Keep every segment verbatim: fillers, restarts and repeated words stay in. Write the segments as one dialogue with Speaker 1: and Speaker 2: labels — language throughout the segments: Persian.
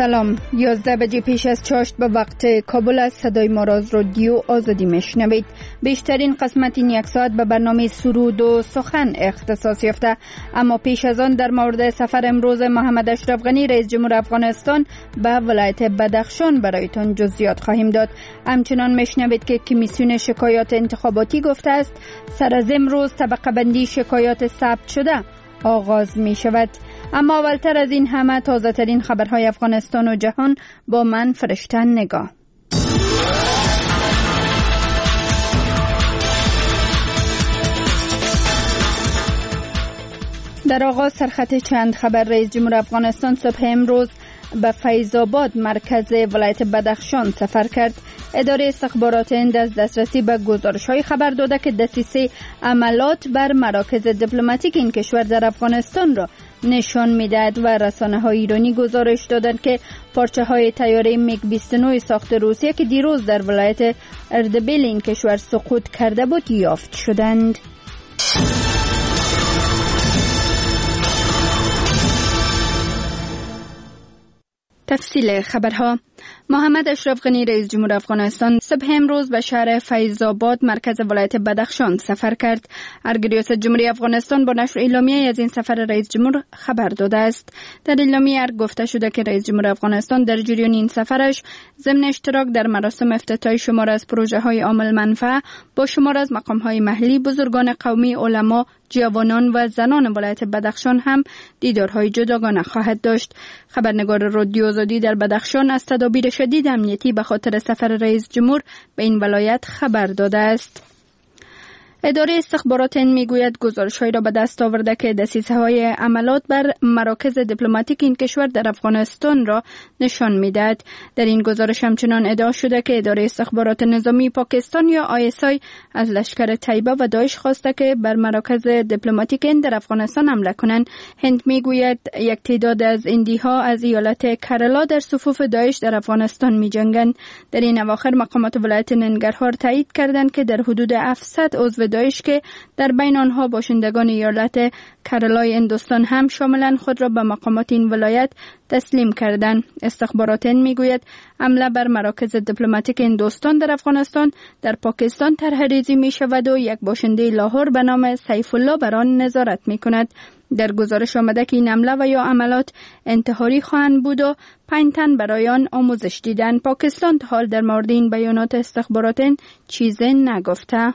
Speaker 1: سلام. یازده بجه پیش از چاشت به وقت کابل از صدای ما را از رادیو آزادی میشنوید. بیشترین قسمت این یک ساعت به برنامه سرود و سخن اختصاص یافته، اما پیش از آن در مورد سفر امروز محمد اشرف غنی رئیس جمهور افغانستان به ولایت بدخشان برایتان جزئیات خواهیم داد. همچنان میشنوید که کمیسیون شکایات انتخاباتی گفته است سر از امروز طبقه بندی شکایات ثبت شده آغاز می شود. اما اولتر از این همه تازه ترین خبرهای افغانستان و جهان با من فرشته نگاه. در آغاز سرخط چند خبر. رئیس جمهور افغانستان صبح امروز به فیض آباد مرکز ولایت بدخشان سفر کرد. اداره استخبارات هند از دسترسی به گزارش‌های خبر داده که دسیسه عملات بر مراکز دیپلماتیک این کشور در افغانستان را نشان می‌دهد و رسانه‌های ایرانی گزارش دادند که پارچه‌های طیاره میگ بیست و نه ساخت روسیه که دیروز در ولایت اردبیل این کشور سقوط کرده بود یافت شدند. تفصیل خبرها. محمد اشرف غنی رئیس جمهور افغانستان صبح امروز به شهر فیض آباد مرکز ولایت بدخشان سفر کرد. ارگریاس جمهوری افغانستان با نشر اعلامیه از این سفر رئیس جمهور خبر داده است. در اعلامیه ارگ گفته شده که رئیس جمهور افغانستان در جریان این سفرش ضمن اشتراک در مراسم افتتاحی شمار از پروژه های عامل منفعه با شمار از مقام های محلی، بزرگان قومی، علما، جوانان و زنان ولایت بدخشان هم دیدارهای جداگانه خواهد داشت. خبرنگار رادیو آزادی در بدخشان از تدابیر شدید امنیتی به خاطر سفر رئیس جمهور به این ولایت خبر داده است. اداره استخبارات هند میگوید گزارش‌هایی را به دست آورده که دسیسه‌های عملات بر مراکز دیپلماتیک این کشور در افغانستان را نشان می‌دهد. در این گزارش همچنان ادعا شده که اداره استخبارات نظامی پاکستان یا آی اس آی از لشکر طیبه و داعش خواسته که بر مراکز دیپلماتیک هند در افغانستان حمله کنند. هند میگوید یک تعداد از هندی‌ها از ایالت کرالا در صفوف داعش در افغانستان می‌جنگند. در این اواخر مقامات ولایت ننگرهار تایید کردند که در حدود هفتصد عضو داعش که در بین آنها باشندگان ایالت کرالای هندوستان هم شاملند خود را به مقامات این ولایت تسلیم کردند. استخبارات هند میگوید حمله بر مراکز دیپلماتیک هندوستان در افغانستان در پاکستان طرح‌ریزی می شود و یک باشنده لاهور به نام سیف الله بر آن نظارت می کند. در گزارش آمده که این حمله و یا عملات انتحاری خواهند بود و پنج تن برای آن آموزش دیدند. پاکستان تا حال در مورد این بیانات استخبارات هند چیزی نگفته.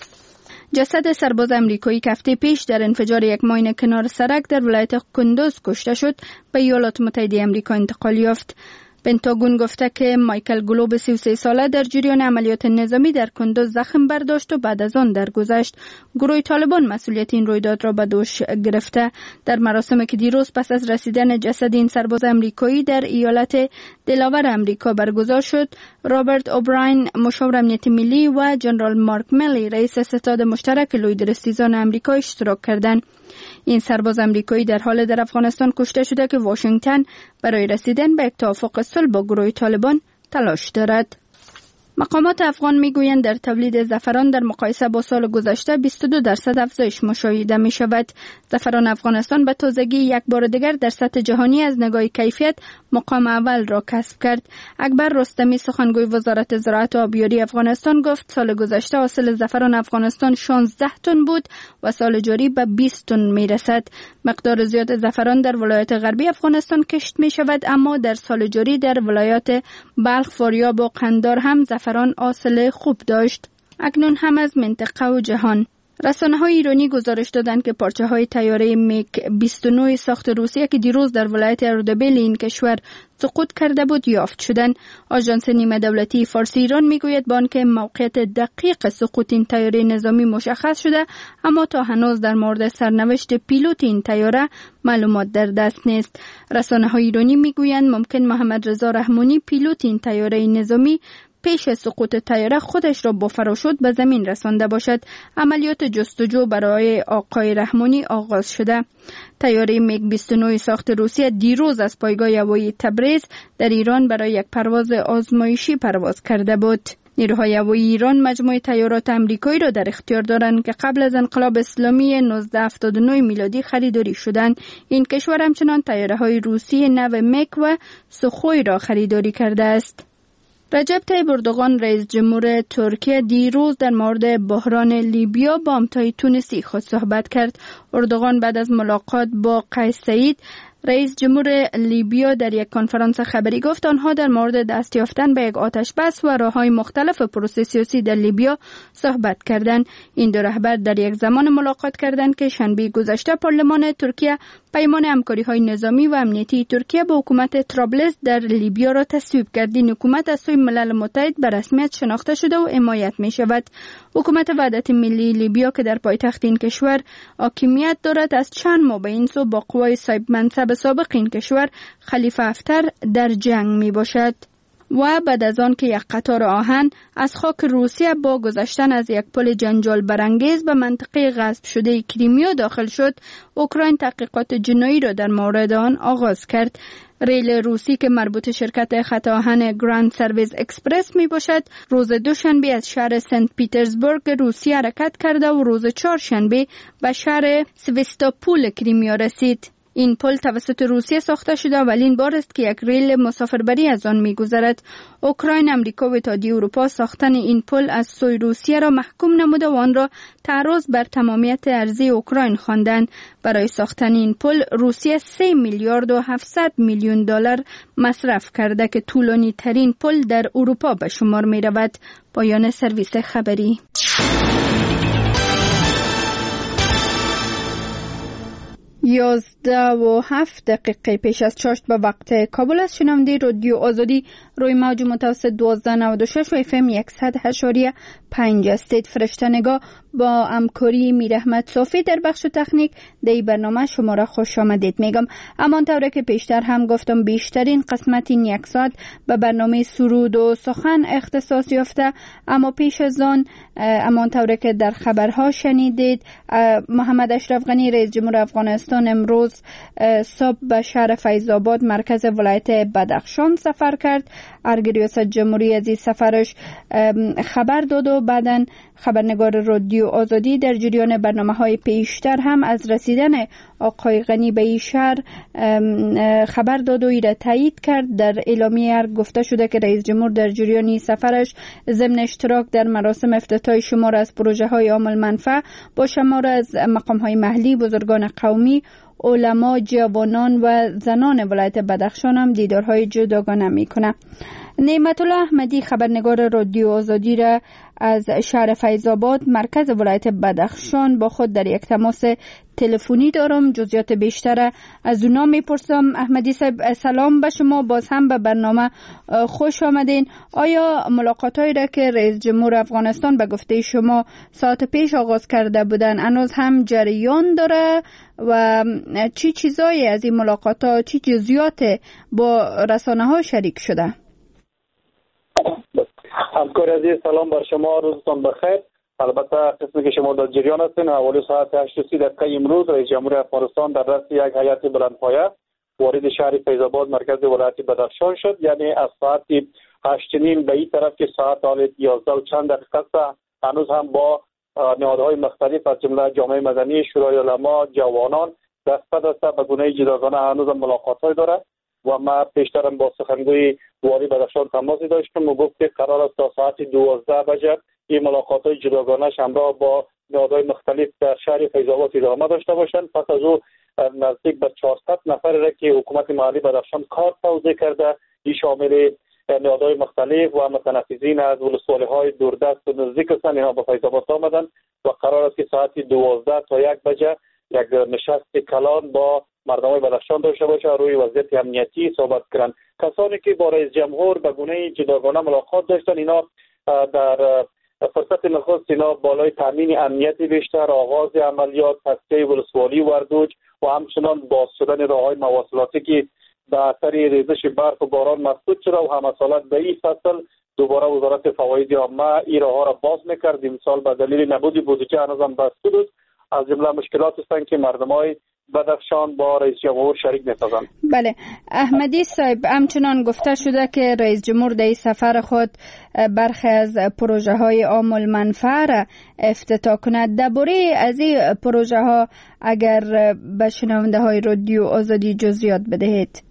Speaker 1: جسد سرباز امریکایی که هفته پیش در انفجار یک ماین کنار سرک در ولایت کندوز کشته شد به ایالات متحده آمریکا انتقال یافت. پنتاگون گفته که مایکل گلوب سی و سه ساله در جریان عملیات نظامی در کندوز زخم برداشت و بعد از آن درگذشت. گروه طالبان مسئولیت این رویداد را به دوش گرفته. در مراسمی که دیروز پس از رسیدن جسد این سرباز امریکایی در ایالت دلاور امریکا برگزار شد، رابرت اوبراین مشاور امنیت ملی و جنرال مارک ملی رئیس ستاد مشترک لویدرستیزان امریکا اشتراک کردند. این سرباز امریکایی در حال در افغانستان کشته شده که واشنگتن برای رسیدن به یک توافق صلح با گروه طالبان تلاش دارد. مقامات افغان میگویند در تولید زعفران در مقایسه با سال گذشته بیست و دو درصد افزایش مشاهده می شود. زعفران افغانستان به تازگی یک بار دیگر در سطح جهانی از نگاه کیفیت مقام اول را کسب کرد. اکبر رستمی سخنگوی وزارت زراعت و آبیاری افغانستان گفت سال گذشته حاصل زعفران افغانستان شانزده تن بود و سال جاری به بیست تن می رسد. مقدار زیاد زعفران در ولایات غربی افغانستان کشت می شود، اما در سال جاری در ولایات بلخ، فاریاب و قندهار هم زعفران حاصل خوب داشت. اکنون هم از منطقه و جهان. رسانه‌های ایرانی گزارش دادند که پارچه‌های طیاره میگ بیست و نه ساخت روسیه که دیروز در ولایت اردبیل این کشور سقوط کرده بود یافت شدند. آژانس نیمه دولتی فارسی ایران میگوید با آنکه موقعیت دقیق سقوط این طیاره نظامی مشخص شده، اما تا هنوز در مورد سرنوشت پیلوت این طیاره معلومات در دست نیست. رسانه‌های ایرانی میگویند ممکن محمد رضا رحمانی پیلوت این طیاره نظامی پیش سقوط طیاره خودش را با پاراشوت به زمین رسانده باشد. عملیات جستجو برای آقای رحمانی آغاز شده. طیاره میگ بیست و نه ساخت روسیه دیروز از پایگاه هوایی تبریز در ایران برای یک پرواز آزمایشی پرواز کرده بود. نیروهای هوایی ایران مجموعه طیارات آمریکایی را در اختیار دارند که قبل از انقلاب اسلامی نوزده هفتاد و نه میلادی خریداری شدند. این کشور همچنان طیاره‌های روسی نو مک و سخوی را خریداری کرده است. رجب طیب اردوغان رئیس جمهور ترکیه دیروز در مورد بحران لیبیا با همتای تونسی خود صحبت کرد. اردوغان بعد از ملاقات با قیس سعید رئیس جمهور لیبیا در یک کنفرانس خبری گفت آنها در مورد دست یافتن به یک آتش بس و راه‌های مختلف پروسه سیاسی در لیبیا صحبت کردند. این دو رهبر در یک زمان ملاقات کردند که شنبه گذشته پارلمان ترکیه پیمان همکاری‌های نظامی و امنیتی ترکیه با حکومت طرابلس در لیبیا را تصویب کرد. این حکومت از سوی ملل متحد به رسمیت شناخته شده و حمایت می‌شود. حکومت وحدت ملی لیبیا که در پایتخت این کشور حاکمیت دارد از چند ماه به این سو با قوای صاحب منصب سابق این کشور خلیفه حفتر در جنگ می باشد. و بعد از آن که یک قطار آهن از خاک روسیه با گذشتن از یک پل جنجال برانگیز به منطقه غصب شده کریمیا داخل شد، اوکراین تحقیقات جنایی را در مورد آن آغاز کرد. ریل روسی که مربوط شرکت خط آهن گراند سرویس اکسپرس می باشد، روز دوشنبه از شهر سنت پیترزبورگ روسیه حرکت کرده و روز چهارشنبه به شهر سویستوپول کریمیا رسید. این پل توسط روسیه ساخته شده ولی این بار است که یک ریل مسافربری از آن می‌گذرد. اوکراین، آمریکا و اتحادیه اروپا ساختن این پل از سوی روسیه را محکوم نموده و آن را تعرض بر تمامیت ارضی اوکراین خواندند. برای ساختن این پل روسیه سه میلیارد و هفتصد میلیون دلار مصرف کرده که طولانی ترین پل در اروپا به شمار می‌رود. پایان سرویس خبری. یازده و هفت دقیقه پیش از چاشت به وقت کابل است. شنونده رادیو آزادی روی موج متوسط دوازده نود و شش و اف ام صد اشاریه پنج استید. فرشتنگاه با همکاری میر احمد صافی در بخش تکنیک در برنامه شما را خوش آمدید میگم. امان طوره که پیشتر هم گفتم بیشترین قسمت این یک ساعت به برنامه سرود و سخن اختصاص یافته، اما پیش از آن امان طوره که در خبرها شنیدید محمد اشرف غنی رئیس جمهور افغانستان امروز صبح به شهر فیض آباد مرکز ولایت بدخشان سفر کرد. ارگریوس جمهوری از این سفرش خبر داد و بعداً خبرنگار رادیو آزادی در جریان برنامه‌های پیشتر هم از رسیدن آقای غنی به این شهر خبر داد و این را تایید کرد. در اعلامیه گفته شده که رئیس جمهور در جریان سفرش ضمن اشتراک در مراسم افتتاح شمار از پروژه‌های عامل منفعه با شمار از مقام‌های محلی، بزرگان قومی، علما، جوانان و زنان ولایت بدخشان هم دیدارهای جداگانه میکنه. نعمت الله احمدی خبرنگار رادیو آزادی را از شهر فیض آباد مرکز ولایت بدخشان با خود در یک تماس تلفنی دارم. جزئیات بیشتر از اونا میپرسم. احمدی صاحب سلام به شما، باز هم به برنامه خوش آمدین. آیا ملاقات‌هایی را که رئیس جمهور افغانستان به گفته شما ساعت پیش آغاز کرده بودن هنوز هم جریان داره و چی چیزایی از این ملاقات‌ها، چی جزئیات با رسانه‌ها شریک شده؟
Speaker 2: همکار عزیز سلام بر شما، روزتان بخیر. البته قسمی که شما در جریان هستین حوالی ساعت هشت و سی دقیقه امروز رئیس جمهور افغانستان در رأس یک هیئت بلندپایه وارد شهر فیض آباد مرکز ولایت بدخشان شد. یعنی از ساعت هشت و نیم به این طرف که ساعت حال یازده و چند دقیقه است هنوز هم با نهادهای مختلف از جمله جامعه مدنی، شورای علما، جوانان دست به دست به گونه جداگانه هنوز هم ملاقات‌های دارد و ما پیشترم با سخنگوی والی بدخشان تماسی داشتم و گفت که قرار است تا ساعت دوازده بجه این ملاقات‌های جداگانه همراه با نهادهای مختلف در شهر فیض آباد ادامه داشته باشند. پس از او نزدیک به چهارصد نفر را که حکومت محلی بدخشان کار توزیع کرده، این شامل نهادهای مختلف و متنفذین از ولسوالی‌های دوردست و نزدیک هستند، اینها به فیض آباد آمدند و قرار است که ساعت دوازده تا یک بجه یک نشست کلان با مردم بدخشان داشته باشه روی وضعیت امنیتی صحبت کردن. کسانی که با رئیس جمهور به گونه جداگانه ملاقات داشتن اینا در فرصت نخست اینا بالای تامین امنیتی بیشتر، آغاز عملیات، تصفیه ولسوالی وردوج و همچنان باز شدن راههای مواصلاتی که به اثر ریزش برف و باران مسدود شده و هم اصالت به این فصل دوباره وزارت فواید عامه این راهها را باز میکرد. امسال به دلیل نبود بودجه هنوز هم بسته بود. از جمله مشکلات هستند که مردمای بدخشان با رئیس جمهور شریک می‌سازند.
Speaker 1: بله احمدی صاحب، همچنان گفته شده که رئیس جمهور در سفر خود برخی از پروژه های عام المنفعه را افتتاح کند. درباره از این پروژه ها اگر به شنونده های رادیو آزادی جزئیات بدهید.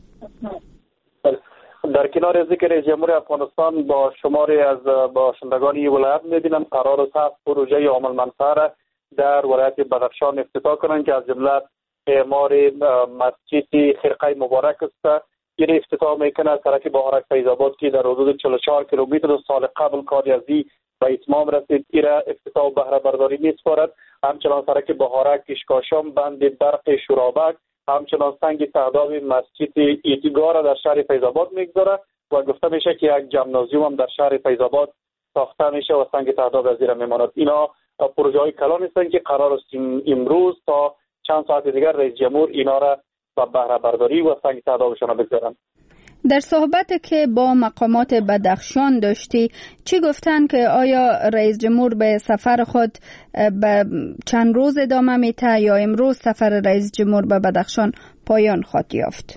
Speaker 2: در کنار ذکر رئیس جمهور افغانستان با شماری از باشندگان این ولایت می‌بینم قرار است هفت پروژه عام المنفعه را در ولایت بدخشان افتتاح کنند که از جمله اعمار مسجد خرقه مبارک است. این افتتاح میکنه سرک بهارک فیض آباد که در حدود چهل و چهار کیلومتر سال قبل کاری از این به اتمام رسید. این افتتاح بهره برداری می‌سپارد. همچنان سرک بهارک کشکاشم بند برق شورابک، همچنان سنگ تهداب مسجد ایتگاه را در شهر فیض آباد میگذاره و گفته میشه که یک جمنازیوم هم در شهر فیض آباد ساخته میشه و سنگ تهداب از زیر میماند. اینا پروژه های کلان هستند که قرار است امروز تا چند ساعت دیگر رئیس جمهور اینا را به بهره برداری و سنگ تهدابشان بگذارند.
Speaker 1: در صحبت که با مقامات بدخشان داشتی چی گفتن که آیا رئیس جمهور به سفر خود به چند روز ادامه میته یا امروز سفر رئیس جمهور به بدخشان پایان خواهد یافت؟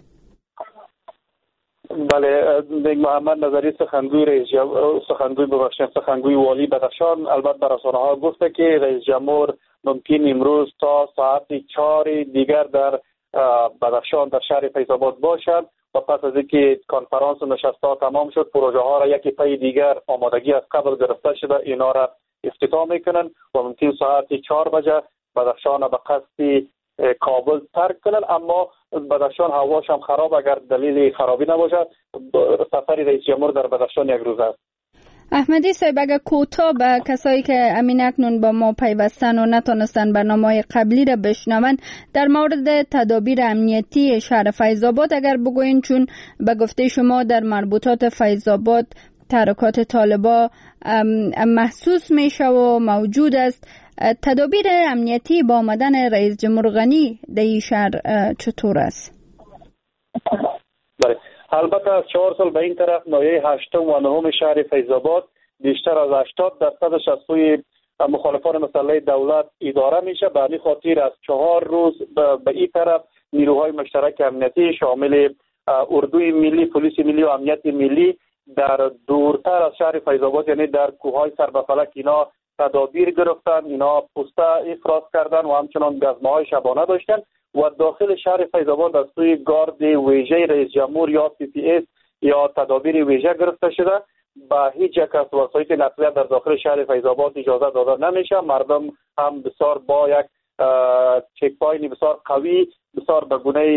Speaker 2: بله، دیگ محمد نظری سخنگوی رئیس جمهور سخنگوی ببخشید سخنگوی والی بدخشان البته به رسانه‌ها گفته که رئیس جمهور ممکن امروز تا ساعت چهار دیگر در بدخشان در شهر فیض آباد باشد و پس از اینکه کنفرانس و نشست‌ها تمام شد پروژه ها را یکی پی دیگر آمادگی از قبل گرفته شده اینا را افتتاح میکنن و ممکن ساعت چهار بجه بدخشان به قصد کابل ترک کنن. اما بدخشان هواش هم خراب، اگر دلیل خرابی نباشد سفر رئیس جمهور در بدخشان یک روز است.
Speaker 1: احمدی صاحب اگر کوتاه به کسایی که امین اکنون با ما پیوستن و نتونستن برنامه‌های قبلی را بشنون در مورد تدابیر امنیتی شهر فیض آباد اگر بگوین، چون به گفته شما در مربوطات فیض آباد تحرکات طالبا محسوس میشه و موجود است، تدابیر امنیتی با آمدن رئیس جمهور غنی در این شهر چطور است؟
Speaker 2: بله، البته از چهار سال به این طرف ناحیه هشتم و نهم شهر فیض آباد بیشتر از هشتاد درصدش از سوی مخالفان مسلح دولت اداره میشه. به همین خاطر از چهار روز به این طرف نیروهای مشترک امنیتی شامل اردوی ملی، پلیس ملی و امنیت ملی در دورتر از شهر فیض آباد یعنی در کوههای سر به فلک اینا تدابیر گرفتن، اینا پوسته افراز کردن و همچنان گزمه‌های شبانه داشتن و داخل شهر فیض آباد از سوی گارد ویژه رئیس جمهور یا سی پی اس یا تدابیر ویژه گرفته شده. به هیچ یک از وسایط نقلیه در داخل شهر فیض آباد اجازه داده نمیشه. مردم هم بسیار با یک چک پاین بسیار قوی بسیار به گونه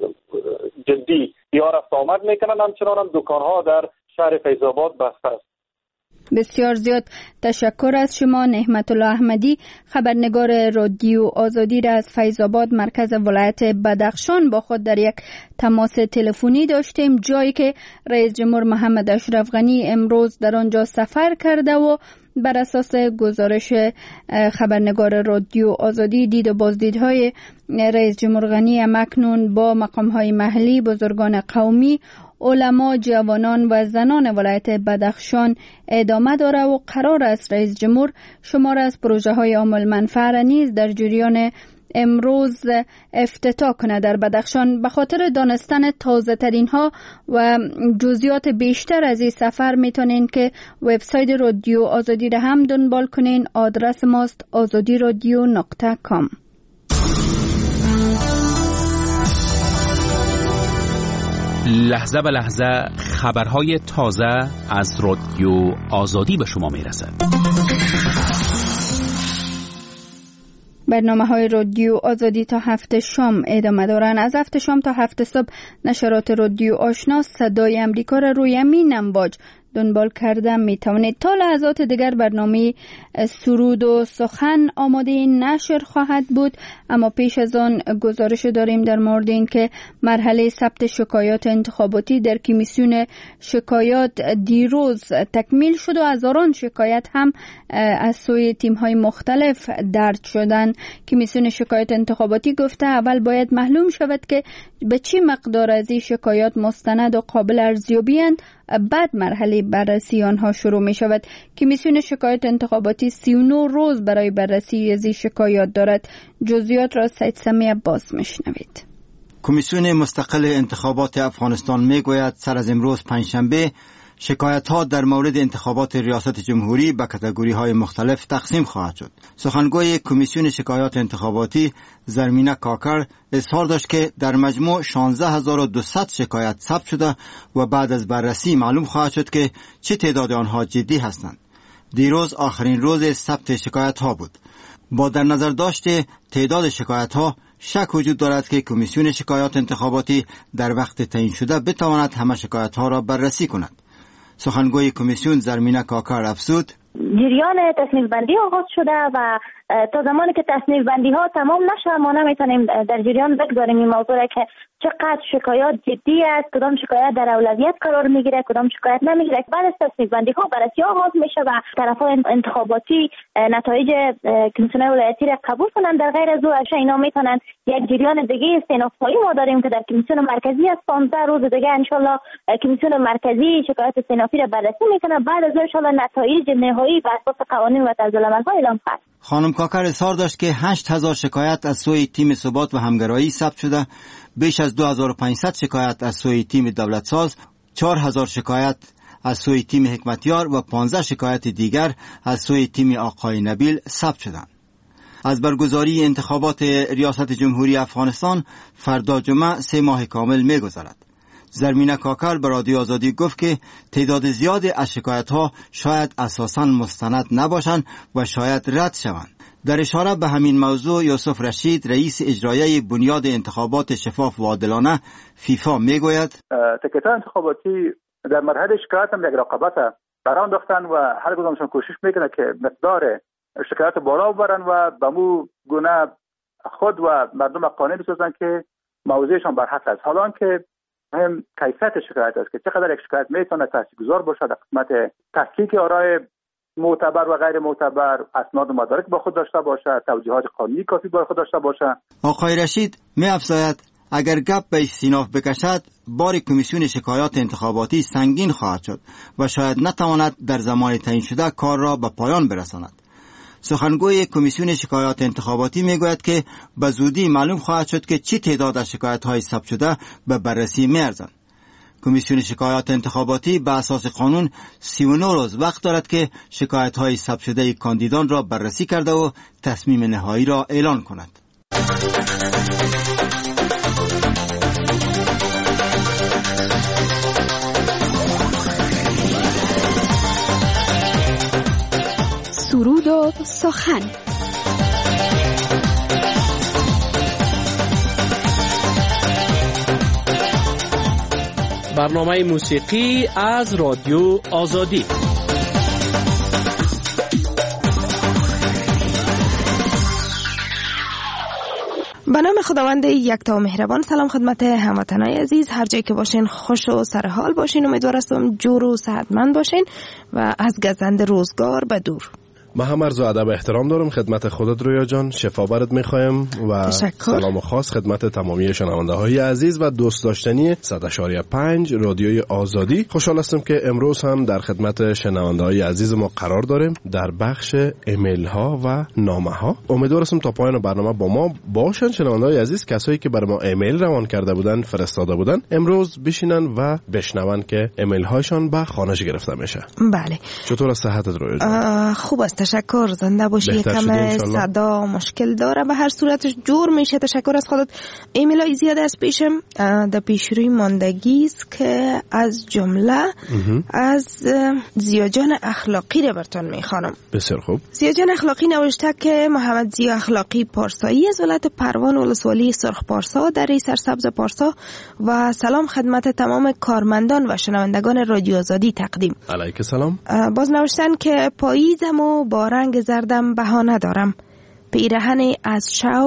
Speaker 2: جدی یا رفت آمد میکنن. همچنان هم دکانها در شهر فیض آباد بسته است.
Speaker 1: بسیار زیاد تشکر از شما نعمت الله احمدی، خبرنگار رادیو آزادی را از فیض آباد مرکز ولایت بدخشان با خود در یک تماس تلفنی داشتیم، جایی که رئیس جمهور محمد اشرف غنی امروز در آنجا سفر کرده و بر اساس گزارش خبرنگار رادیو آزادی دید و بازدیدهای رئیس جمهور غنی اکنون با مقام‌های محلی، بزرگان قومی، علما، جوانان و زنان ولایت بدخشان ادامه داره و قرار است رئیس جمهور شمار از پروژه های عام المنفعه را نیز در جریان امروز افتتاح کنه در بدخشان. به خاطر دانستن تازه ترین ها و جزئیات بیشتر از این سفر میتونین که وبسایت رادیو آزادی را هم دنبال کنین. آدرس ماست آزادی رادیو نقطه کام.
Speaker 3: لحظه به لحظه خبرهای تازه از رادیو آزادی به شما میرسد.
Speaker 1: برنامه های رادیو آزادی تا هفت شام ادامه دارن. از هفت شام تا هفت صبح نشرات رادیو آشنا صدای امریکا را روی امین امواج دنبال کردن می توانید. تا لحظات دیگر برنامه سرود و سخن آماده نشر خواهد بود، اما پیش از آن گزارش داریم در مورد این که مرحله ثبت شکایات انتخاباتی در کمیسیون شکایات دیروز تکمیل شد و هزاران شکایت هم از سوی تیم‌های مختلف درج شدن. کمیسیون شکایات انتخاباتی گفته اول باید معلوم شود که به چه مقدار از این شکایات مستند و قابل ارزیابی اند بعد مرحله بررسی آنها شروع می شود. کمیسیون شکایات انتخاباتی سی و نه روز برای بررسی از این شکایات دارد. جزئیات را سید سمی عباس میشنوید.
Speaker 4: کمیسیون مستقل انتخابات افغانستان میگوید سر از امروز پنجشنبه شکایت ها در مورد انتخابات ریاست جمهوری به کاتگوری های مختلف تقسیم خواهد شد. سخنگوی کمیسیون شکایات انتخاباتی زرمینه کاکر اظهار داشت که در مجموع شانزده هزار و دویست شکایت ثبت شده و بعد از بررسی معلوم خواهد شد که چه تعداد آنها جدی هستند. دیروز آخرین روز ثبت شکایت ها بود. با در نظر داشت تعداد شکایت ها شک وجود دارد که کمیسیون شکایات انتخاباتی در وقت تعیین شده بتواند همه شکایت ها را بررسی کند. سخنگوی کمیسیون زرمینه کاکر افزود:
Speaker 5: جریان تصنیف بندی آغاز شده و تا زمانی که تصنیف بندی ها تمام نشه ما نمیتونیم در جریان بگذاریم این موضوع را که چقدر شکایات جدی است، کدام شکایت در اولویت قرار میگیره، کدام شکایت نمیگیره. بعد از تصنیف بندی ها بررسی آغاز میشه و طرفان انتخاباتی نتایج کمیسیون ولایتی را قبول کنند. در غیر از او اینا میتونن یک جریان دیگه استئنافایی ما داریم که در کمیسیون مرکزی است. پانزده روز دیگه ان شاء الله کمیسیون مرکزی شکایت استئنافی را بررسی میکنه. بعد از ان شاء الله نتایج نهایی بر اساس قوانین و طرزالعمل‌ها اعلام خواهد.
Speaker 4: خانم کاکر اظهار داشت که هشت هزار شکایت از سوی تیم ثبات و همگرایی ثبت شده، بیش از دو هزار و پانصد شکایت از سوی تیم دولت ساز، چهار هزار شکایت از سوی تیم حکمتیار و پانزده شکایت دیگر از سوی تیم آقای نبیل ثبت شدند. از برگزاری انتخابات ریاست جمهوری افغانستان فردا جمعه سه ماه کامل می‌گذرد. زرمینه کاکر به رادیو آزادی گفت که تعداد زیادی از شکایت‌ها شاید اساساً مستند نباشند و شاید رد شوند. در اشاره به همین موضوع یوسف رشید رئیس اجرایی بنیاد انتخابات شفاف و عادلانه فیفا میگوید:
Speaker 6: تکیه‌های انتخاباتی در مرحله شکایت هم یک رقابت بران داشتن و هر کدومشون کوشش میکنه که مقدار شکایت بالا ببرن و به مو گونه خود و مردم قانع بسازن که موضوعشان بر حق است. حالا که هم کیفیت شکایت است که چقدر یک شکایت میتونه تاثیرگذار باشه در قسمت تحقیق آرای معتبر و غیر معتبر، اسناد و مدارک با خود داشته باشه، توجیهات قانونی کافی با خود داشته باشه.
Speaker 4: آقای رشید می افزاید اگر گپ به استیناف بکشد بار کمیسیون شکایات انتخاباتی سنگین خواهد شد و شاید نتواند در زمان تعیین شده کار را به پایان برساند. سخنگوی کمیسیون شکایات انتخاباتی میگوید که به زودی معلوم خواهد شد که چه تعداد از شکایت‌های ثبت شده به بررسی می‌ارزند. کمیسیون شکایات انتخاباتی به اساس قانون سی و نه روز وقت دارد که شکایت‌های ثبت شده کاندیدان را بررسی کرده و تصمیم نهایی را اعلان کند.
Speaker 1: سرود و سخن.
Speaker 7: برنامه موسیقی از رادیو آزادی.
Speaker 8: به نام خداوند یکتا و مهربان. سلام خدمت هموطنان عزیز، هر جایی که باشین خوش و سرحال باشین. امیدوار هستم جور و صحتمند باشین و از گزند روزگار به دور.
Speaker 9: ما هم عرض و ادب احترام دارم خدمت خودت رویا جان، شفا برات میخوایم و
Speaker 8: تشکر.
Speaker 9: سلام خاص خدمت تمامی شنونده های عزیز و دوست داشتنی صد و پنج رادیوی آزادی. خوشحال هستم که امروز هم در خدمت شنونده های عزیز ما قرار داریم در بخش ایمیل ها و نامه ها. امیدوار هستم تا پایان برنامه با ما باشن شنونده های عزیز. کسایی که بر ما ایمیل روان کرده بودن، فرستاده بودن، امروز بشینن و بشنون که ایمیل هایشان به خوانش گرفته میشه.
Speaker 8: بله.
Speaker 9: چطور است صحتت رویا جان؟
Speaker 8: خوب است، تشکر. زنده باشی. یکم صدا مشکل داره، به هر صورت جور میشه. تشکر از خودت. ایمیل های زیاد از پیشم در پیشروی ماندگی است که از جمله از زیاجان اخلاقی رو براتون میخوانم.
Speaker 9: بسیار خوب.
Speaker 8: زیاجان اخلاقی نوشته که محمد زیا اخلاقی پارسایی از ولایت پروان ولسوالی سرخ پارسا در سرسبز پارسا و سلام خدمت تمام کارمندان و شنوندگان رادیو آزادی تقدیم.
Speaker 9: علیک سلام.
Speaker 8: باز نوشتن که پاییزم و با رنگ زردم بهانه دارم، پیرهن از شوق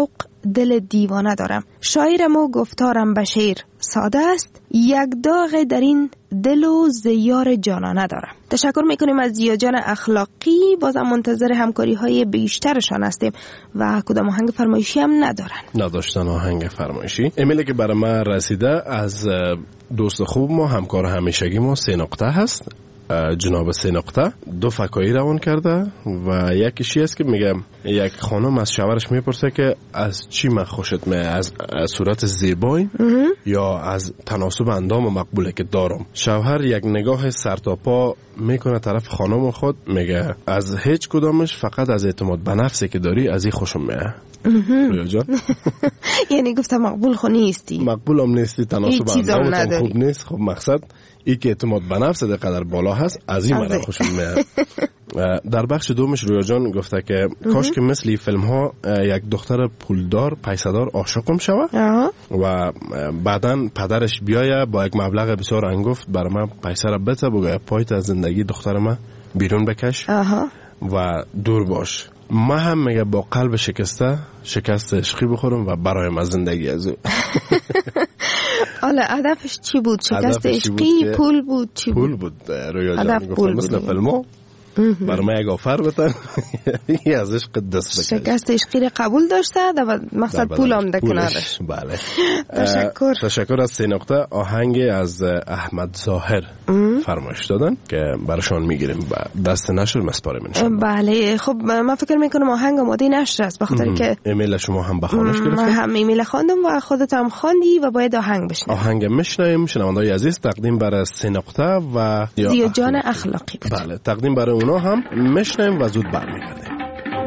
Speaker 8: دل دیوانه دارم. شاعرم و گفتارم به شعر ساده است، یک داغ در این دل و زیار جانانه دارم. تشکر میکنیم از زیا جان اخلاقی. بازم منتظر همکاری های بیشترشان هستیم و کدام آهنگ فرمایشی هم ندارن.
Speaker 9: نداشتن آهنگ فرمایشی. ایمیلی که برای ما رسیده از دوست خوب ما، همکار همیشگی ما، سه نقطه هست. جناب سه نقطه دو فکایی روان کرده و یکیشی است که میگه یک خانم از شوهرش میپرسه که از چی من خوشت میاد، از, از صورت زیبایی یا از تناسب اندام و مقبوله که دارم. شوهر یک نگاه سر تا پا میکنه طرف خانم خود، میگه از هیچ کدامش، فقط از اعتماد به نفسی که داری از این خوشم میاد. رویا جان
Speaker 8: یعنی گفتم مقبول خو نیستی،
Speaker 9: مقبول هم نیستی، تناسب اندامت خوب نیست. خب مقصد ای که اعتماد به نفس ده قدر بالا هست، از این مرا خوشم میاد. در بخش دومش رویا جان گفته که کاش که مثل فیلم ها یک دختر پولدار پیسدار عاشقم شوه و بعدن پدرش بیایه با یک مبلغ بسیار انگفت برای من پیسه را بده، بگه پایت از زندگی دختر من بیرون بکش و دور باش. ما هم میگه با قلب شکسته شکست عشقی بخورم و برایم از زندگی از او.
Speaker 8: حالا هدفش چی بود؟ شکست عشقی، پول بود، چی بود؟
Speaker 9: پول بود. رویا جان گفتم مثل فیلمو برای من یک آفر بتن یه از عشق دست بکش.
Speaker 8: شکست عشقی را قبول داشته و مقصد پول هم ده کنارش.
Speaker 9: بله.
Speaker 8: تشکر.
Speaker 9: تشکر از سه نقطه. آهنگ از احمد ظاهر فرمایش دادن که براشان میگیریم و دست نشر مسپاریم انشاءالله.
Speaker 8: بله. خب من فکر میکنم آهنگ آماده نشر است، بخاطر که
Speaker 9: ایمیل شما هم بخوانش گرفتم.
Speaker 8: من هم ایمیل خواندم و خودت هم خواندی و باید آهنگ بشنویم.
Speaker 9: آهنگ میشنویم. شنونده‌های عزیز، تقدیم برای سه نقطه و
Speaker 8: زیا جان اخلاقی بود.
Speaker 9: بله، تقدیم برای اونا هم میشنویم و زود برمیگردیم.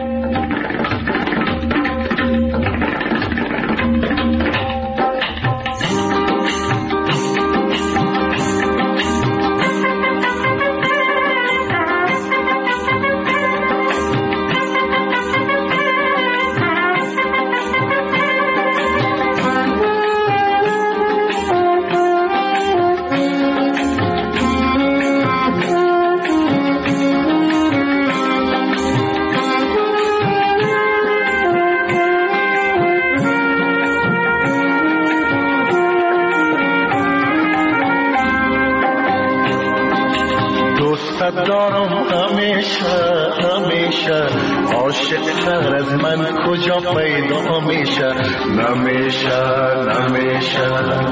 Speaker 10: دارم همیشه همیشه، عاشق تر از من کجا پیدا میشه؟ نمیشه نمیشه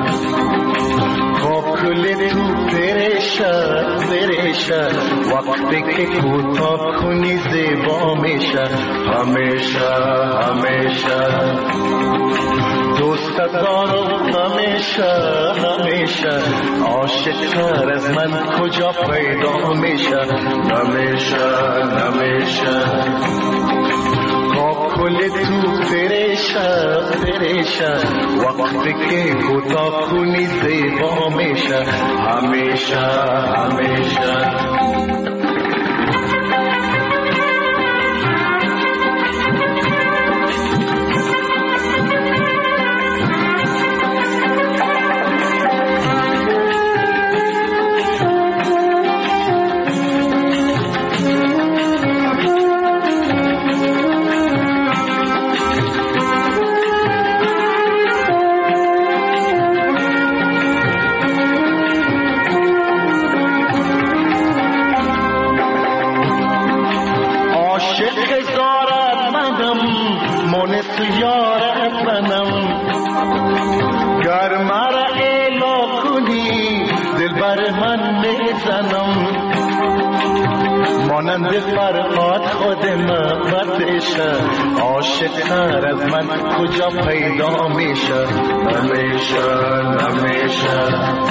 Speaker 10: با کل تو پریشه پریشه، وقتی که کوتاه کنی زیبا میشه. همیشه همیشه دوست دارم همیشه همیشه، عاشق تر از من کجا پیدا میشه؟ نمیشه نمیشه با کل تو پریشه پریشه، وقتی که کوتاه کنی زیبا میشه. همیشه همیشه مانند فرهاد خود محبتشه، عاشق تر از من کجا پیدا میشه؟ نمیشه نمیشه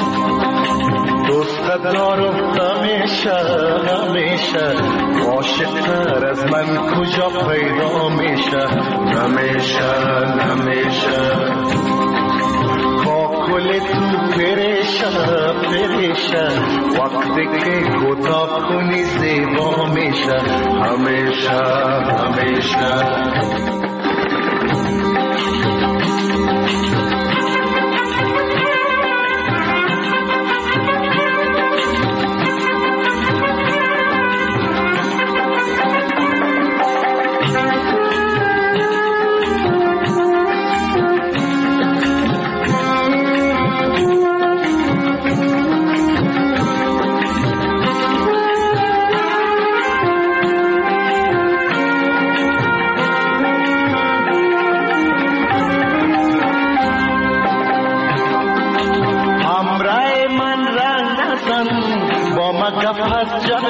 Speaker 10: دوست دارم همیشه همیشه، عاشق تر از من کجا پیدا میشه؟ نمیشه نمیشه کل تو پریشه پریشه، وقتی که کوتاه کنی زیبا میشه. همیشه همیشه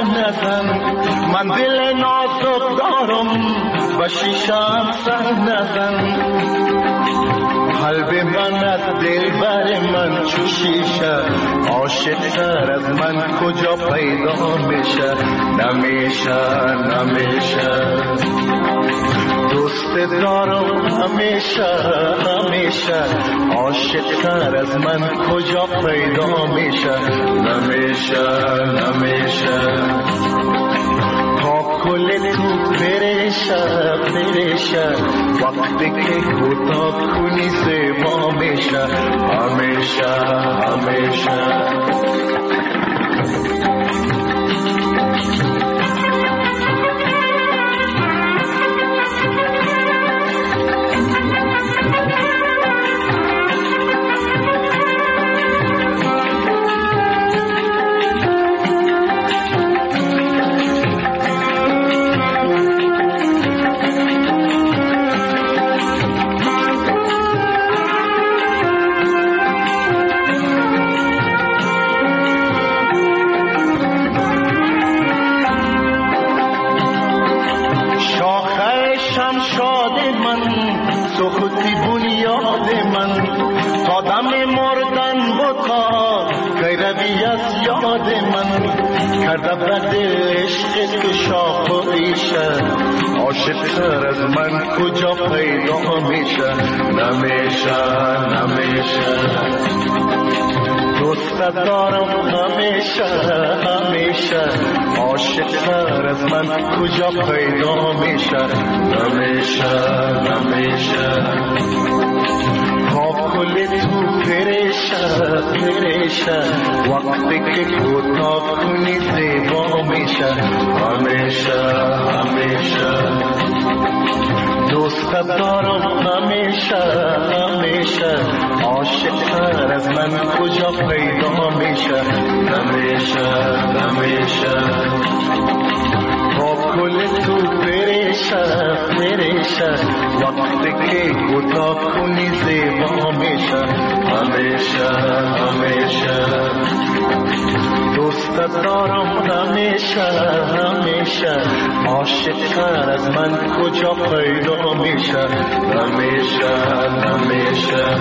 Speaker 10: زن نزن من دل نازک دارم و شیشم زن نزن قلب من از دل بر من چو شیشه عاشق تر از من کجا پیدا میشه نمیشه نمیشه دوست دارم همیشه همیشه عاشق تر از من کجا پیدا میشه نمیشه نمیشه کل تو پریشه پریشه وقتی که کوتاه کنی زیبا میشه همیشه همیشه عاشق تر از من کجا پیدا میشه نمیشه نمیشه دوست دارم همیشه همیشه عاشق تر از من کجا پیدا میشه نمیشه نمیشه کل تو پریشه پریشه وقتی که کوتاه کنی زیبا میشه همیشه همیشه دوست دارم همیشه همیشه عاشق تر از من کجا پیدا میشه نمیشه نمیشه کل تو پریشه پریشه وقتی که کوتاه کنی زیبا میشه همیشه همیشه دوست دارم همیشه همیشه عاشق تر از من کجا پیدا میشه نمیشه نمیشه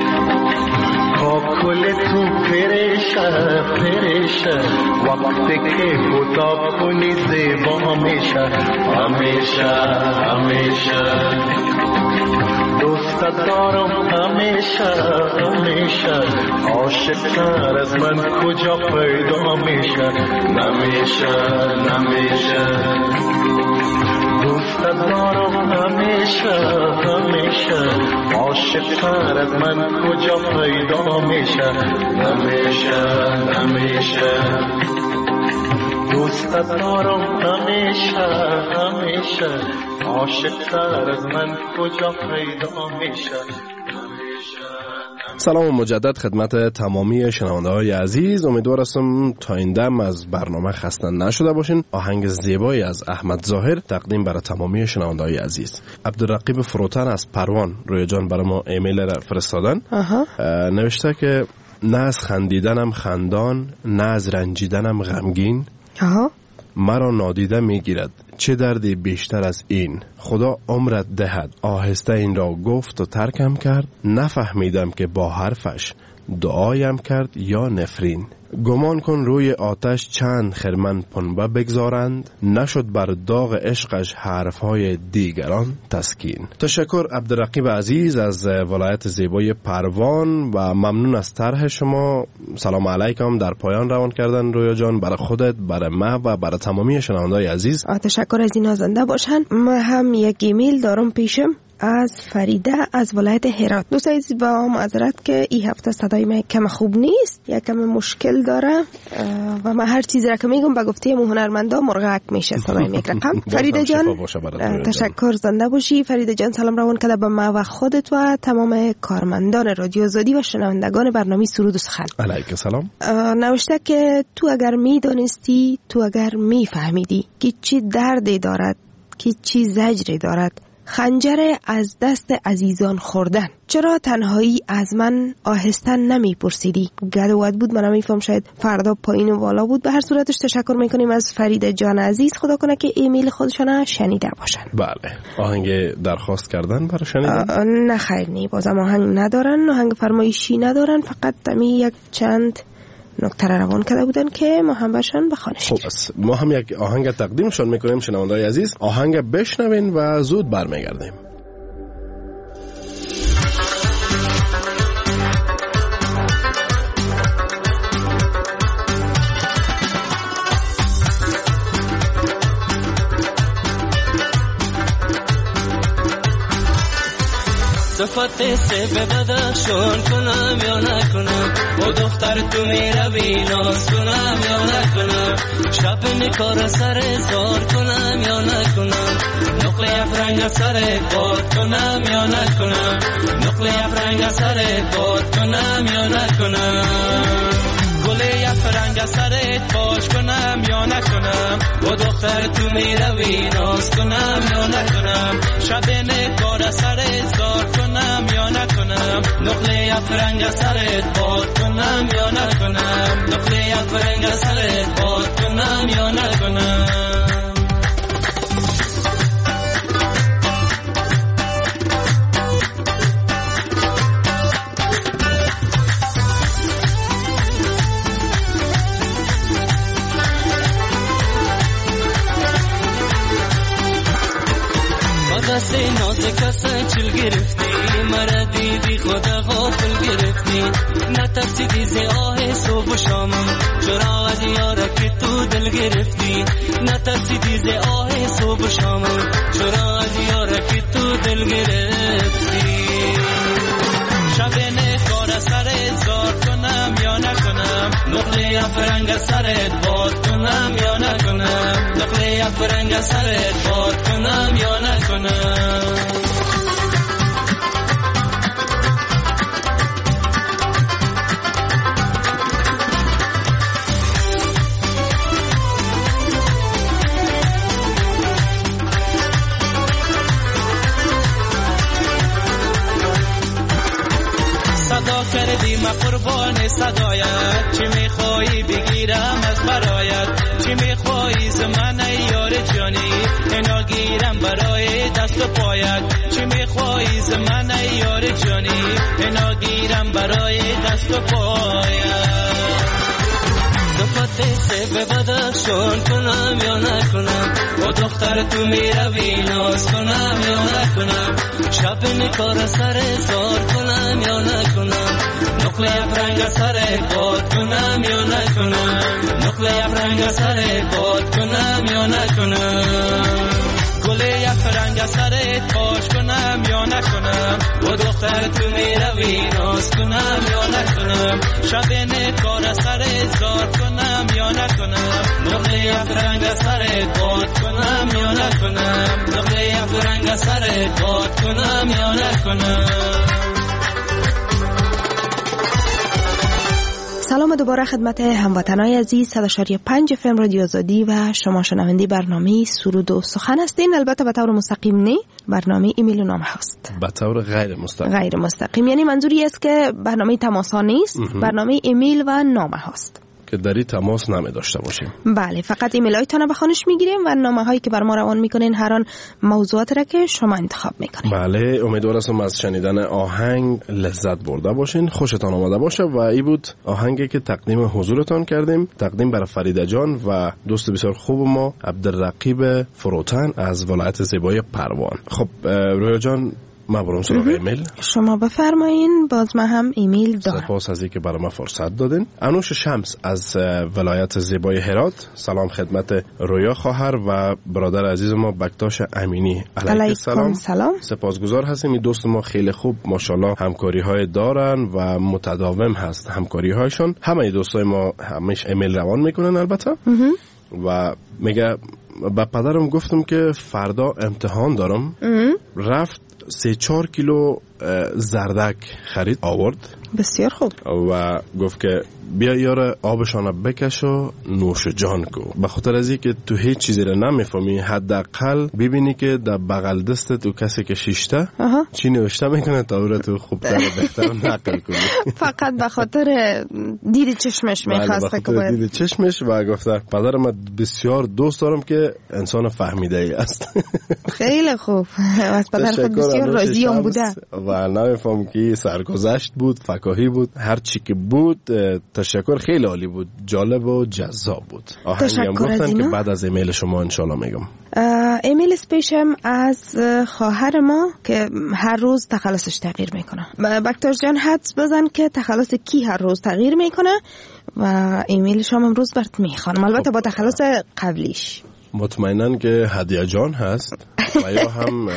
Speaker 10: کل تو پریشه پریشه وقتی که کوتاه کنی زیبا میشه همیشه همیشه دوست دارم همیشه همیشه عاشق تر از من کجا پیدا میشه نمیشه نمیشه دوست دارم همیشه همیشه عاشق تر از من کجا پیدا میشه نمیشه نمیشه دوست دارم همیشه همیشه عاشق تر از من کجا پیدا میشه.
Speaker 9: سلام مجدد خدمت تمامی شنونده های عزیز. امیدوار هستم تا این دم از برنامه خسته نشده باشین. آهنگ زیبایی از احمد ظاهر تقدیم برای تمامی شنونده های عزیز. عبدالرقیب فروتن از پروان روی جان برای ما ایمیل را فرستادن. نوشته که نه از خندیدنم خندان، نه از رنجیدنم غمگین. آها. مرا نادیده میگیرد چه دردی بیشتر از این. خدا عمرت دهد آهسته این را گفت و ترکم کرد. نفهمیدم که با حرفش دعایم کرد یا نفرین. گمان کن روی آتش چند خرمن پنبه بگذارند، نشد بر داغ عشقش حرفهای دیگران تسکین. تشکر عبدالرقیب عزیز از ولایت زیبای پروان و ممنون از طرح شما. سلام علیکم در پایان روان کردن رویا جان، برای خودت، برای ما و برای تمامی شنونده‌های عزیز.
Speaker 8: تشکر از این نازنده باشن. من هم یک ایمیل دارم پیشم از فریده از ولایت هرات. دوست عزیز با معذرت که این هفته صدای من کم خوب نیست، یک کم مشکل داره و من هر چیزی را که میگم به گفته مو هنرمندا مرغک میشه صدای میکرم. فریده جان تشکر، زنده باشی. فریده جان سلام روان کرده به ما و خودت و تمام کارمندان رادیو آزادی و شنوندگان برنامه سرود و سخن.
Speaker 9: علیک سلام.
Speaker 8: نوشته که تو اگر میدانستی، تو اگر میفهمیدی که چی دردی دارد، که چی زجری دارد خنجر از دست عزیزان خوردن. چرا تنهایی از من آهستن نمی پرسیدی؟ گدوت بود، من نمیفهم، شاید فردا پایین و بالا بود. به هر صورتش تشکر میکنیم از فرید جان عزیز. خدا کنه که ایمیل خودشون شنیده باشن.
Speaker 9: بله. آهنگ درخواست کردن برای شنیدن؟
Speaker 8: نه خیر نی، بازم آهنگ ندارن، آهنگ فرمایشی ندارن، فقط دمی یک چند نکته را روان کرده بودن که ما هم باشن بخوانش.
Speaker 9: خب ما هم یک آهنگ تقدیمشون میکنیم شنونده‌های عزیز. آهنگ بشنوین و زود برمیگردیم.
Speaker 11: صفت سه به بدخشان کنم یا نکنم، با دختر تو میروی ناز کنم یا نکنم، شب نکار سر زار کنم یا نکنم، نقل افرنگ سر باد کنم یا نکنم، نقل افرنگ سر باد کنم یا نکنم، گل افرنگ سرت پاش کنم یا نکنم، با دختر تو میروی ناز کنم یا نکنم، شب نکار سر زار کنم یا نکنم، نقل افرنگ سرت باد کنم یا نکنم، نقل افرنگ سرت باد کنم یا نکنم. دست نازک است چل گرفتی، مرا دیدی خدا غافل گرفتی، نترسیدی ز آه صبح و شامم، چرا از یارا که تو دل گرفتی، نترسیدی ز آه صبح و شامم، چرا از یارا که تو دل گرفتی، شب نکار سرت زار کنم یا نکنم، نقل افرنگ سرت باد کنم یا نکنم، نقل افرنگ سرت باد کنم یا نکنم. صدا کردی ما قربان صدایت، چی میخوایی بگیرم از برایت، چی میخوایی زمان یار جانی، اینا گیرم برای دست و پایت، چی میخوایی زمان یار جانی، اینا گیرم برای دست و پایت. دفت سه به بدخشان کنم یا نکنم، با دختر تو میروی ناز کنم یا نکنم، شب نکار سر زار کنم یا نکنم، نقل افرنگ سر باد کنم یا نکنم، نقل افرنگ سر باد کنم یا نکنم، گل افرنگ سرت پاش کنم یا نکنم، با دختر تو میروی ناز کنم یا نکنم، شب نکار سر زار کنم یا نکنم، نقل افرنگ سرت باد کنم یا نکنم، نقل افرنگ سرت باد کنم یا نکنم.
Speaker 8: سلام دوباره خدمت هموطنای عزیز. صد و شش و پنج اف ام رادیو آزادی و شما شنونده برنامه سرود و سخن هستین. البته به طور مستقیم نه، برنامه ایمیل و نامه هست.
Speaker 9: به طور غیر مستقیم.
Speaker 8: غیر مستقیم یعنی منظوری است که برنامه تماسا نیست، برنامه ایمیل و نامه هست
Speaker 9: که دری تماس نمی داشته باشیم.
Speaker 8: بله، فقط ایمیل هایتان به خوانش میگیریم و نامه هایی که بر ما روان میکنین هر آن موضوعات را که شما انتخاب میکنین.
Speaker 9: بله، امیدوارم از شنیدن آهنگ لذت برده باشین، خوشتان آمده باشه. و این بود آهنگی که تقدیم حضورتان کردیم، تقدیم برای فریده جان و دوست بسیار خوب ما عبدالرقیب فروتن از ولایت زیبای پروان. خب رویا جان، ما برام سراغ ایمیل.
Speaker 8: شما بفرمایین، باز ما هم ایمیل دارم.
Speaker 9: سپاس از اینکه برای ما فرصت دادین. انوش شمس از ولایت زیبای هرات، سلام خدمت رویا خواهر و برادر عزیز ما بکتاش امینی. علیکم السلام.
Speaker 8: سلام.
Speaker 9: سپاسگزار هستیم. این دوست ما خیلی خوب ماشاءالله همکاری های دارن و متداوم هست همکاری هایشون. همه دوستای ما همیش ایمیل روان میکنن البته. و میگه با پدرم گفتم که فردا امتحان دارم. رفت سه چهار کیلو زردک خرید آورد.
Speaker 8: بسیار خوب.
Speaker 9: و گفت که بیا یاره آبشان بکش و نوش جان کو. به خاطر از اینکه تو هیچ چیزی رو نمیفهمی، حداقل ببینی که در بغل دست تو کسی که شیشته چی نوشته میکنه تا اون تو خوبتر و بهتر نقل کنی.
Speaker 8: فقط به خاطر دید چشمش میخواسته که باید
Speaker 9: دید چشمش. و گفته پدرم بسیار دوست دارم که انسان فهمیده ای است.
Speaker 8: خیلی خوب. از پدر خود بسیار راضی هم بوده
Speaker 9: و نمیفهم که سرگذشت بود، فکاهی بود، هر چی که بود. تشکر، خیلی عالی بود، جالب و جذاب بود. آهنگی هم گفتن که بعد از ایمیل شما انشالله میگم.
Speaker 8: ایمیل سپیشم از خواهر ما که هر روز تخلصش تغییر میکنه. بکتر جان حدس بزن که تخلص کی هر روز تغییر میکنه و ایمیلش هم امروز برات میخوانم، البته با تخلص قبلیش.
Speaker 9: مطمئنن که هدیه جان هست و یا هم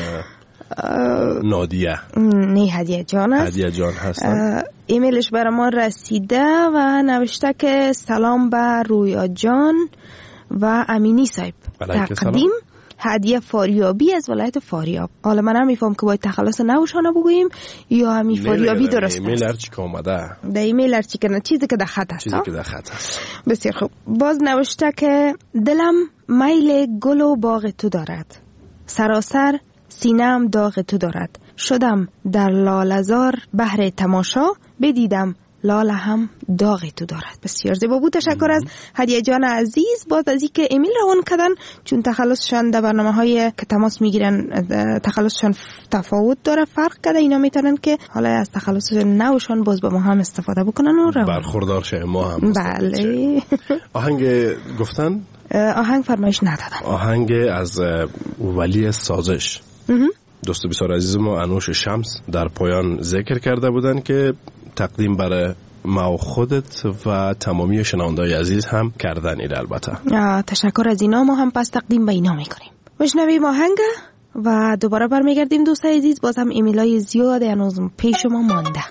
Speaker 9: نادیه؟
Speaker 8: نه، هدیه جان هست.
Speaker 9: هدیه جان هستن.
Speaker 8: ایمیلش برای ما رسیده و نوشته که سلام به رویا جان و امینی صاحب، تقدیم هدیه فاریابی از ولایت فاریاب. حالا من هم میفهم که باید تخلص نوشانه بگوییم یا همین فاریابی درست است.
Speaker 9: ایمیل هرچی که آمده
Speaker 8: در ایمیل هرچی که چیزی که در خط است.
Speaker 9: چیزی که در خط است.
Speaker 8: بسیار خوب. باز نوشته که دلم میل گل و باغ تو دارد، سراسر سینم داغ تو دارد، شدم در لاله‌زار بهر تماشا، بدیدم لاله هم داغ تو دارد. بسیار زیبا بود. تشکر از هدیه جان عزیز. باز از اینکه ایمیل روان کردن، چون تخلصشان در برنامه‌های که تماس میگیرن تخلصشان تفاوت داره، فرق کرده. اینا میتونن که حالا از تخلص نوشان باز با ما هم استفاده بکنن و روان
Speaker 9: برخوردار شه ما هم.
Speaker 8: بله.
Speaker 9: آهنگ گفتن؟
Speaker 8: آهنگ فرمایش ندادن.
Speaker 9: آهنگ از ولی سازش. دوست بسیار عزیز ما انوش شمس در پایان ذکر کرده بودن که تقدیم برای ما و خودت و تمامی شنونده‌های عزیز هم کردن. ایره البته
Speaker 8: تشکر از اینا. ما هم پس تقدیم به اینا میکنیم. بشنویم آهنگ و دوباره برمیگردیم. دوست عزیز باز هم ایمیلای زیاد هنوز پیش ما مانده.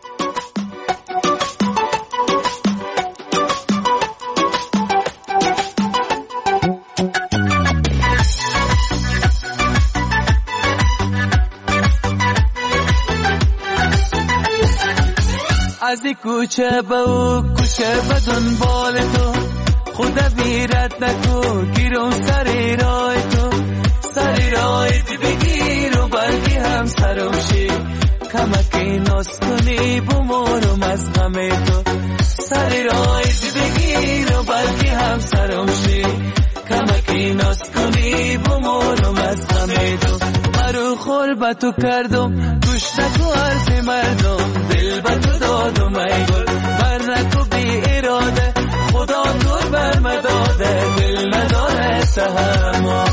Speaker 11: از این کوچه به او کوچه به دنبال تو، خدا ویرت نکو گیرم سری رای تو، سری رای دی بگیر و بلگی هم سرم شی، کمکی ناز کنی بمارم از غم تو، سری رای دی بگیر و بلگی هم سرم شی، کمکی ناز کنی بمارم از غم تو. مرو خور با تو کردم گوش نکو حرف مردم، دل با تو دادم ای گل بر نکو بی اراده، خدا دور بر مداده دل نداره تحمل.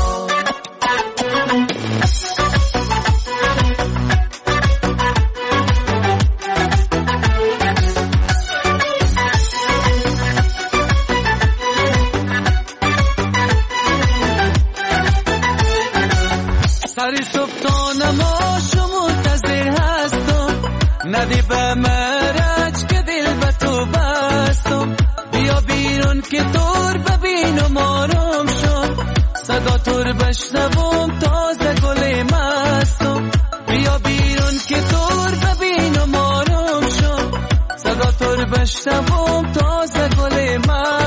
Speaker 11: سری صبح تا نماز منتظر هستم، ندی به مرج که دل به تو بستم، بیا بیرون که دور ببینم آرام شد، صدا تور بشنوم تازه گل مستم، بیا بیرون که دور ببینم آرام شد، صدا تور بشنوم تازه گل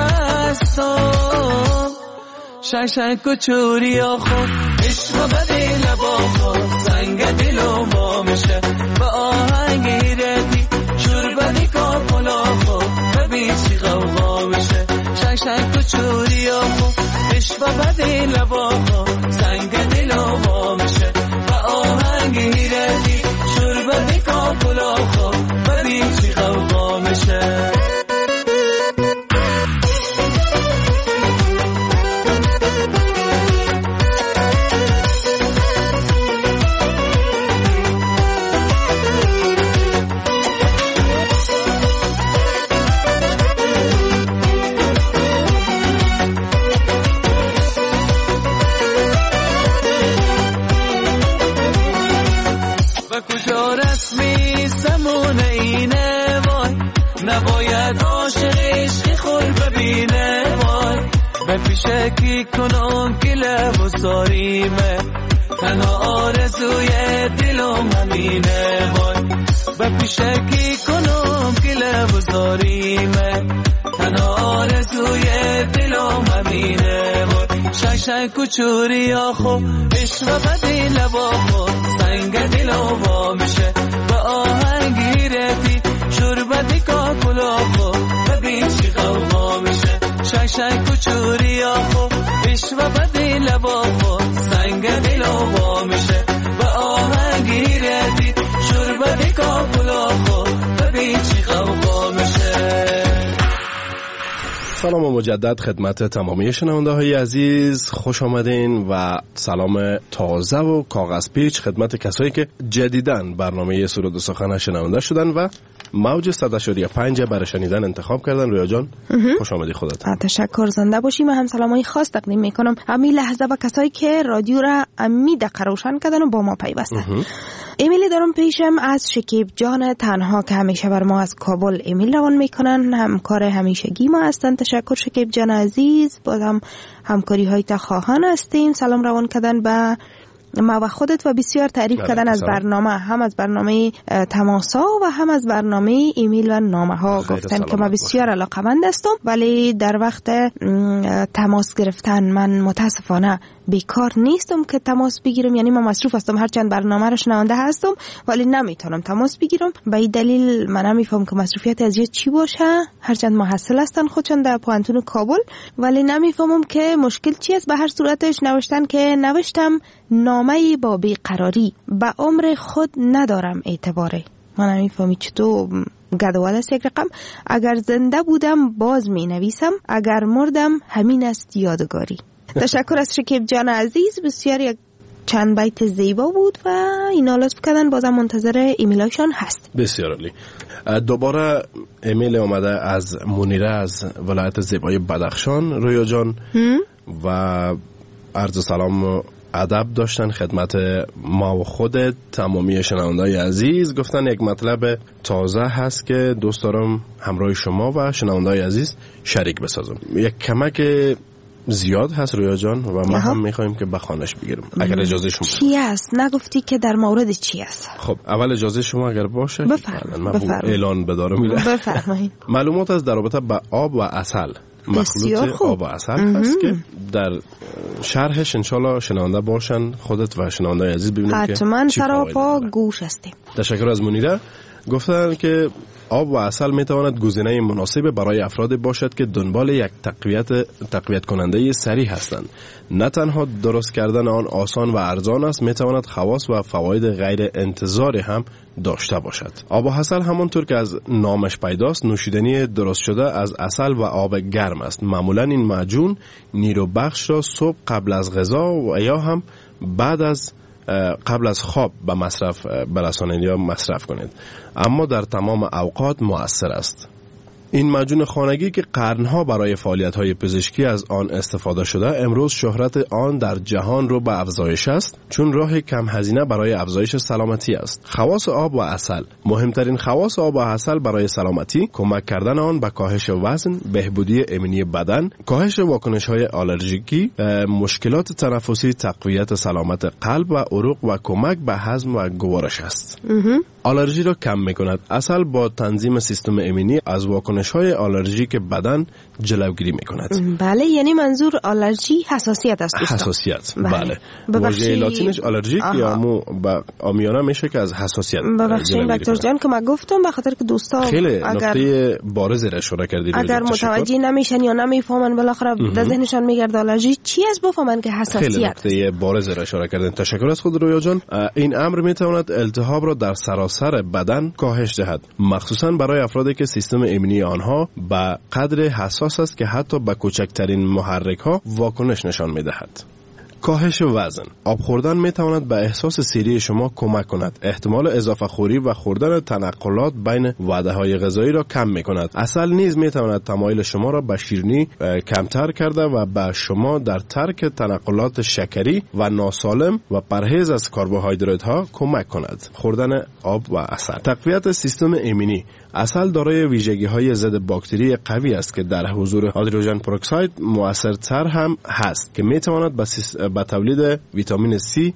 Speaker 11: مستم. شنگ کچوری آخون عشق بدی لبا خود سنگ دلو ما میشه، با آهنگ ردی شور بدی کاپلا خود ببین چی غوغا میشه. شنگ شنگ کچوری آخون عشق بدی لبا خود سنگ دلو ما میشه، با آهنگ ردی شور بدی کاپلا خود ببین چی غوغا میشه. نباید عاشق عشقی خور ببینه وای، به پیشه کی کنم که لب و ساریمه، تنها آرزوی دلم همینه وای به پیشکی کنم گله بزاریمه تنها آرزوی دلم همینه وای شای کوچوری آخو عشق و بدی لبا خو سنگ دلو وا میشه به آهنگیرتی شربتی کاکلا خو ببین چی غوغا میشه شای شای کوچوری آخو عشق و بدی لبا خو سنگ دلو وا میشه به آهنگیرتی شربتی کاکلا خو ببین چی غوغا میشه.
Speaker 9: سلام مجدد خدمت تمامی شنونده های عزیز، خوش آمدین و سلام تازه و کاغذ پیچ خدمت کسایی که جدیداً برنامه سرود و سخن شنونده شدن و موج صد و پنج برای شنیدن انتخاب کردن. رویا جان خوش آمدی. خودت
Speaker 8: تشکر. زنده باشی. من هم سلامای خاص تقدیم میکنم همین لحظه و کسایی که رادیو را امی دقیقه روشن کردن و با ما پیوستن. ایمیلی دارم پیشم از شکیب جان تنها که همیشه بر ما از کابل ایمیل روان میکنن، همکار همیشگی ما هستن. تشکر شکیب جان عزیز، بازم همکاری های تا خواهان هستیم. سلام روان کردن به ما و خودت و بسیار تعریف کردن از برنامه، هم از برنامه تماسا و هم از برنامه ایمیل و نامه ها. گفتن که ما بسیار علاقه‌مند هستم ولی در وقت تماس گرفتن من متاسفانه بیکار نیستم که تماس بگیرم، یعنی من مصروف هستم، هرچند برنامه را شنونده هستم ولی نمیتونم تماس بگیرم. به این دلیل من نمیفهم که مصروفیت از چی باشه، هرچند محصل هستن خودشون در پوانتون کابل ولی نمیفهمم که مشکل چی است. به هر صورتش نوشتن که نوشتم نامه با بیقراری، به عمر خود ندارم اعتباره. من نمیفهمی چطور گدوال است یک رقم. اگر زنده بودم باز می نویسم، اگر مردم همین است یادگاری. تشکر از شکیب جان عزیز، بسیار یک چند بیت زیبا بود و اینا لطف کردن. بازم منتظر ایمیلاشون هست.
Speaker 9: بسیار عالی. دوباره ایمیل آمده از منیره از ولایت زیبای بدخشان. رویا جان و عرض سلام و ادب داشتن خدمت ما و خودت تمامی شنونده‌های عزیز. گفتن یک مطلب تازه هست که دوست دارم همراه شما و شنونده‌های عزیز شریک بسازم. یک کمک زیاد هست رویا جان و ما هم میخوایم که بخوانش بگیرم اگر اجازه شما.
Speaker 8: چی است؟ نگفتی که در مورد چی است؟
Speaker 9: خب اول اجازه شما اگر باشه
Speaker 8: بفرمایید.
Speaker 9: اعلان بدارم.
Speaker 8: بفرمایید.
Speaker 9: معلومات از در رابطه با آب و عسل، مخلوط آب و عسل هست که در شرحش انشالله شنونده باشن خودت و شنونده عزیز ببینیم که
Speaker 8: حتما سراپا گوش هستیم.
Speaker 9: تشکر از منیره. گفتن که آب و عسل می تواند گزینه مناسب برای افراد باشد که دنبال یک تقویت تقویت کننده سریع هستند. نه تنها درست کردن آن آسان و ارزان است، می تواند خواص و فواید غیر انتظاری هم داشته باشد. آب و عسل همانطور که از نامش پیداست نوشیدنی درست شده از عسل و آب گرم است. معمولا این معجون نیرو بخش را صبح قبل از غذا و یا هم بعد از قبل از خواب به مصرف برسانید یا مصرف کنید، اما در تمام اوقات مؤثر است. این معجون خانگی که قرنها برای فعالیت‌های پزشکی از آن استفاده شده، امروز شهرت آن در جهان رو به افزایش است چون راه کم هزینه برای افزایش سلامتی است. خواص آب و عسل. مهمترین خواص آب و عسل برای سلامتی کمک کردن آن به کاهش وزن، بهبودی ایمنی بدن، کاهش واکنش‌های آلرژیکی، مشکلات تنفسی، تقویت سلامت قلب و عروق و کمک به هضم و گوارش است. آلرژی را کم می‌کند. عسل با تنظیم سیستم ایمنی از واکنش‌های آلرژیک بدن جلوگیری می‌کند.
Speaker 8: بله، یعنی منظور آلرژی حساسیت است دوستان.
Speaker 9: حساسیت. بله. واژه لاتینش آلرژیک یا مو با آمیانه میشه که از حساسیت.
Speaker 8: ببخشید دکتر جان که من گفتم به خاطر که دوستا
Speaker 9: خیلی نکته بارز را اشاره کردید.
Speaker 8: اگر متوجه نمیشن یا نمیفهمن بالاخره در ذهنشان میگرد آلرژی چی است، بفهمن که حساسیت.
Speaker 9: خیلی نکته بارز را اشاره کردین. تشکر از خود رویا جان. این امر میتواند التهاب را در سراسر بدن کاهش دهد، مخصوصا برای افرادی که سیستم ایمنی آنها به قدر حساس است که حتی به کوچکترین محرک ها واکنش نشان میدهد. کاهش وزن. آب خوردن می تواند به احساس سیری شما کمک کند. احتمال اضافه خوری و خوردن تنقلات بین وعده های غذایی را کم می کند. عسل نیز می تواند تمایل شما را به شیرینی کمتر کرده و به شما در ترک تنقلات شکری و ناسالم و پرهیز از کربوهیدرات ها کمک کند. خوردن آب و عسل. تقویت سیستم ایمنی. عسل دارای ویژگی‌های ضد باکتری قوی است که در حضور هیدروژن پروکساید مؤثرتر هم هست که می‌تواند به تولید ویتامین سی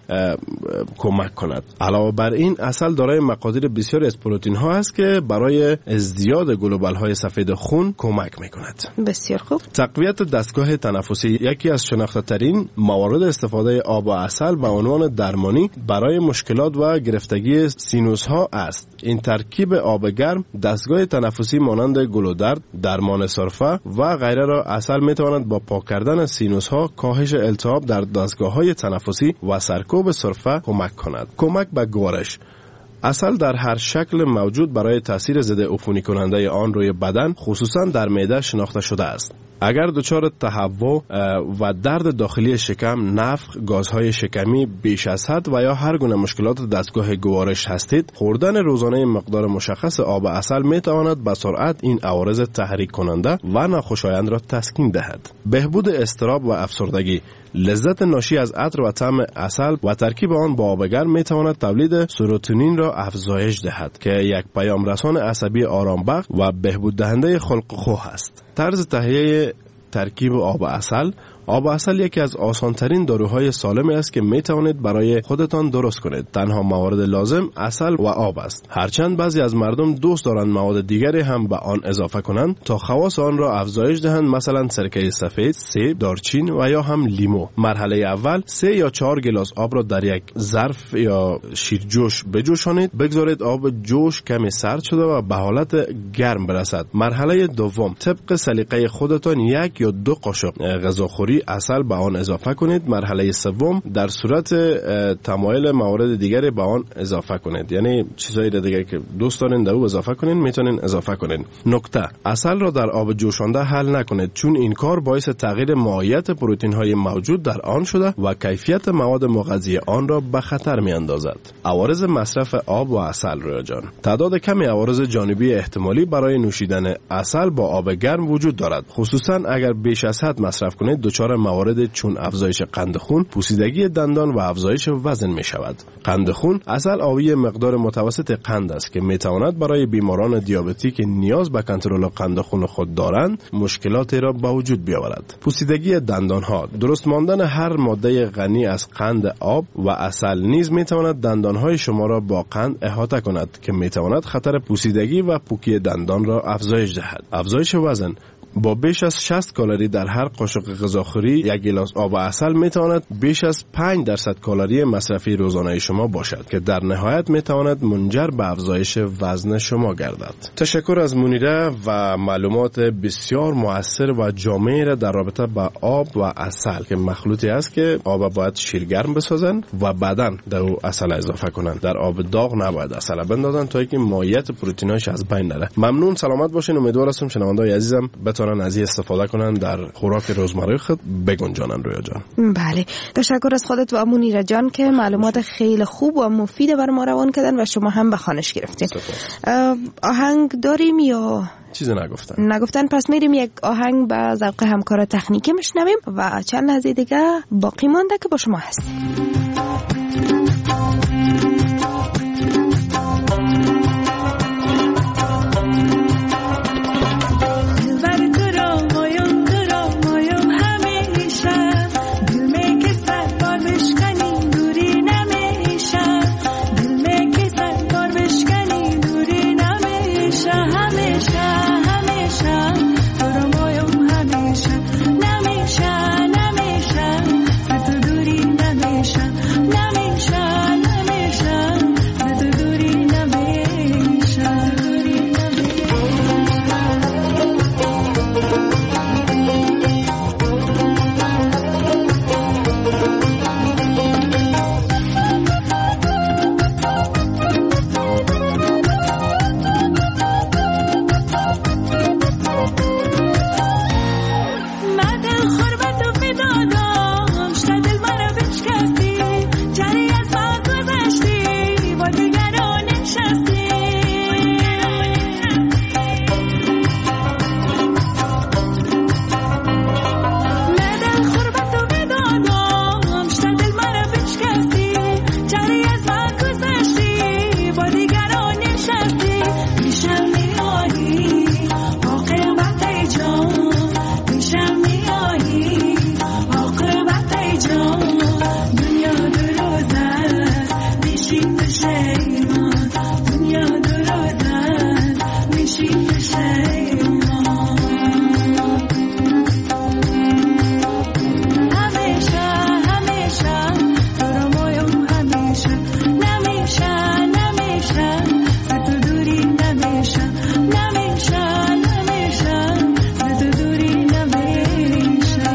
Speaker 9: کمک کند. علاوه بر این عسل دارای مقادیر بسیاری از پروتئین ها است که برای ازدیاد گلوبول های سفید خون کمک میکند.
Speaker 8: بسیار خوب.
Speaker 9: تقویت دستگاه تنفسی یکی از شناخته ترین موارد استفاده آب و عسل به عنوان درمانی برای مشکلات و گرفتگی سینوس ها است. این ترکیب آب گرم دستگاه تنفسی مانند گلودرد، درمان سرفه و غیره را عسل میتواند با پاک کردن سینوس ها، کاهش التهاب در دستگاه های تنفسی و سرکوب سرفه کمک کند. کمک به گوارش. عسل در هر شکل موجود برای تاثیر ضد عفونی کننده آن روی بدن خصوصا در معده شناخته شده است. اگر دچار تهوع و درد داخلی شکم، نفخ، گازهای شکمی بیش از حد و یا هر گونه مشکلات دستگاه گوارش هستید، خوردن روزانه مقدار مشخص آب عسل می تواند به سرعت این عوارض تحریک کننده و ناخوشایند را تسکین دهد. بهبود اضطراب و افسردگی. لذت ناشی از عطر و طعم عسل و ترکیب آن با آب گرم می تواند تولید سروتونین را افزایش دهد که یک پیام رسان عصبی آرامبخش و بهبود دهنده خلق و خو است. طرز تهیه ترکیب آب عسل. آب عسل یکی از آسانترین داروهای سالمی است که می توانید برای خودتان درست کنید. تنها موارد لازم عسل و آب است. هرچند بعضی از مردم دوست دارند مواد دیگری هم به آن اضافه کنند تا خواص آن را افزایش دهند، مثلا سرکه سفید، سیب، دارچین و یا هم لیمو. مرحله اول سه یا چهار گلاس آب را در یک ظرف یا شیرجوش بجوشانید. بگذارید آب جوش کمی سرد شده و به حالت گرم برسد. مرحله دوم طبق سلیقه خودتان یک یا دو قاشق غذاخوری عسل به آن اضافه کنید. مرحله سوم در صورت تمایل موارد دیگری به آن اضافه کنید، یعنی چیزایی دیگه که دوست دارین در او اضافه کنین میتونین اضافه کنین. نکته: عسل را در آب جوشانده حل نکنید، چون این کار باعث تغییر ماهیت پروتئین های موجود در آن شده و کیفیت مواد مغذی آن را به خطر می اندازد. عوارض مصرف آب و عسل. رویا جان، تعداد کمی عوارض جانبی احتمالی برای نوشیدن عسل با آب گرم وجود دارد، خصوصا اگر بیش از حد مصرف کنید. دچار موارد چون افزایش قند خون، پوسیدگی دندان و افزایش وزن می شود. قند خون. عسل حاوی مقدار متوسط قند است که می تواند برای بیماران دیابتیک که نیاز به کنترل قند خون خود دارند مشکلاتی را به وجود بیاورد. پوسیدگی دندان ها. درست ماندن هر ماده غنی از قند آب و عسل نیز می تواند دندان های شما را با قند احاطه کند که می تواند خطر پوسیدگی و پوکی دندان را افزایش دهد. افزایش وزن. با بیش از شصت کالری در هر قاشق غذاخوری یک گلاس آب و عسل می تواند بیش از پنج درصد کالری مصرفی روزانه شما باشد که در نهایت می تواند منجر به افزایش وزن شما گردد. تشکر از منیره و معلومات بسیار مؤثر و جامع را در رابطه با آب و عسل که مخلوطی است که آب باید شیرگرم بسازند و بعداً در او عسل اضافه کنند. در آب داغ نباید عسل بندازند تا اینکه ماهیت پروتئیناش از بین نره. ممنون، سلامت باشین. امیدوار هستم شنونده‌های عزیزم بتونن از این استفاده کنن در خوراک روزمره خود بگنجانن. رویا جان،
Speaker 8: بله، تشکر از خودت و منیره جان که معلومات خیلی خوب و مفید بر ما روان کردن و شما هم به خوانش گرفتین. آهنگ داریم یا
Speaker 9: چیزی نگفتن؟
Speaker 8: نگفتن. پس میریم یک آهنگ به ذوق همکار تکنیکی میشنویم و چند لحظه دیگه باقی مانده که با شما هستیم.
Speaker 12: نمیشه پشیمان دنیا درازن میشی پشیمان همیشه همیشه تو رو مایم همیشه نمیشه نمیشه تو دوری نمیشه نمیشه نمیشه تو دوری نمیشه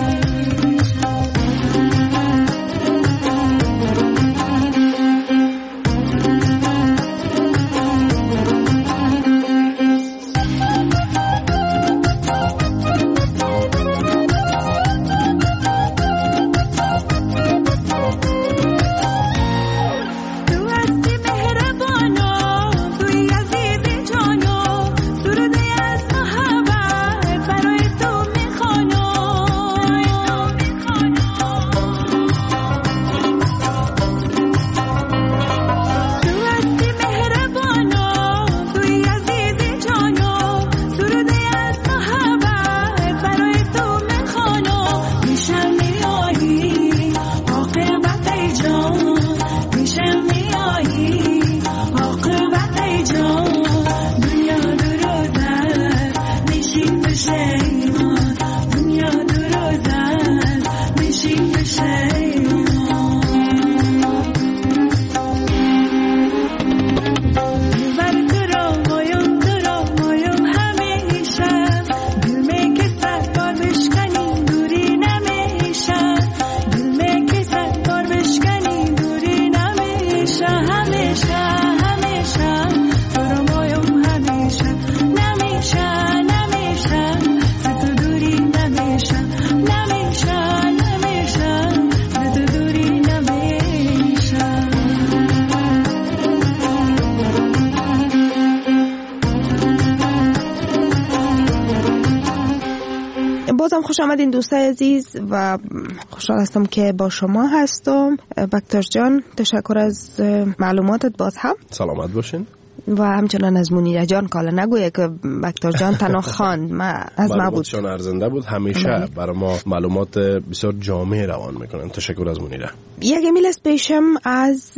Speaker 8: بازم خوش آمدین دوستای عزیز و خوشحال هستم که با شما هستم. بکتاش جان تشکر از معلوماتت باز هم.
Speaker 9: سلامت باشین.
Speaker 8: و همچنان از منیره جان کالا نگویه که بکتاش جان تنها خواند ما از ما بود
Speaker 9: شان ارزنده بود همیشه بله. برای ما معلومات بسیار جامع روان میکنن. تشکر از منیره.
Speaker 8: یک ایمیل است پیشم از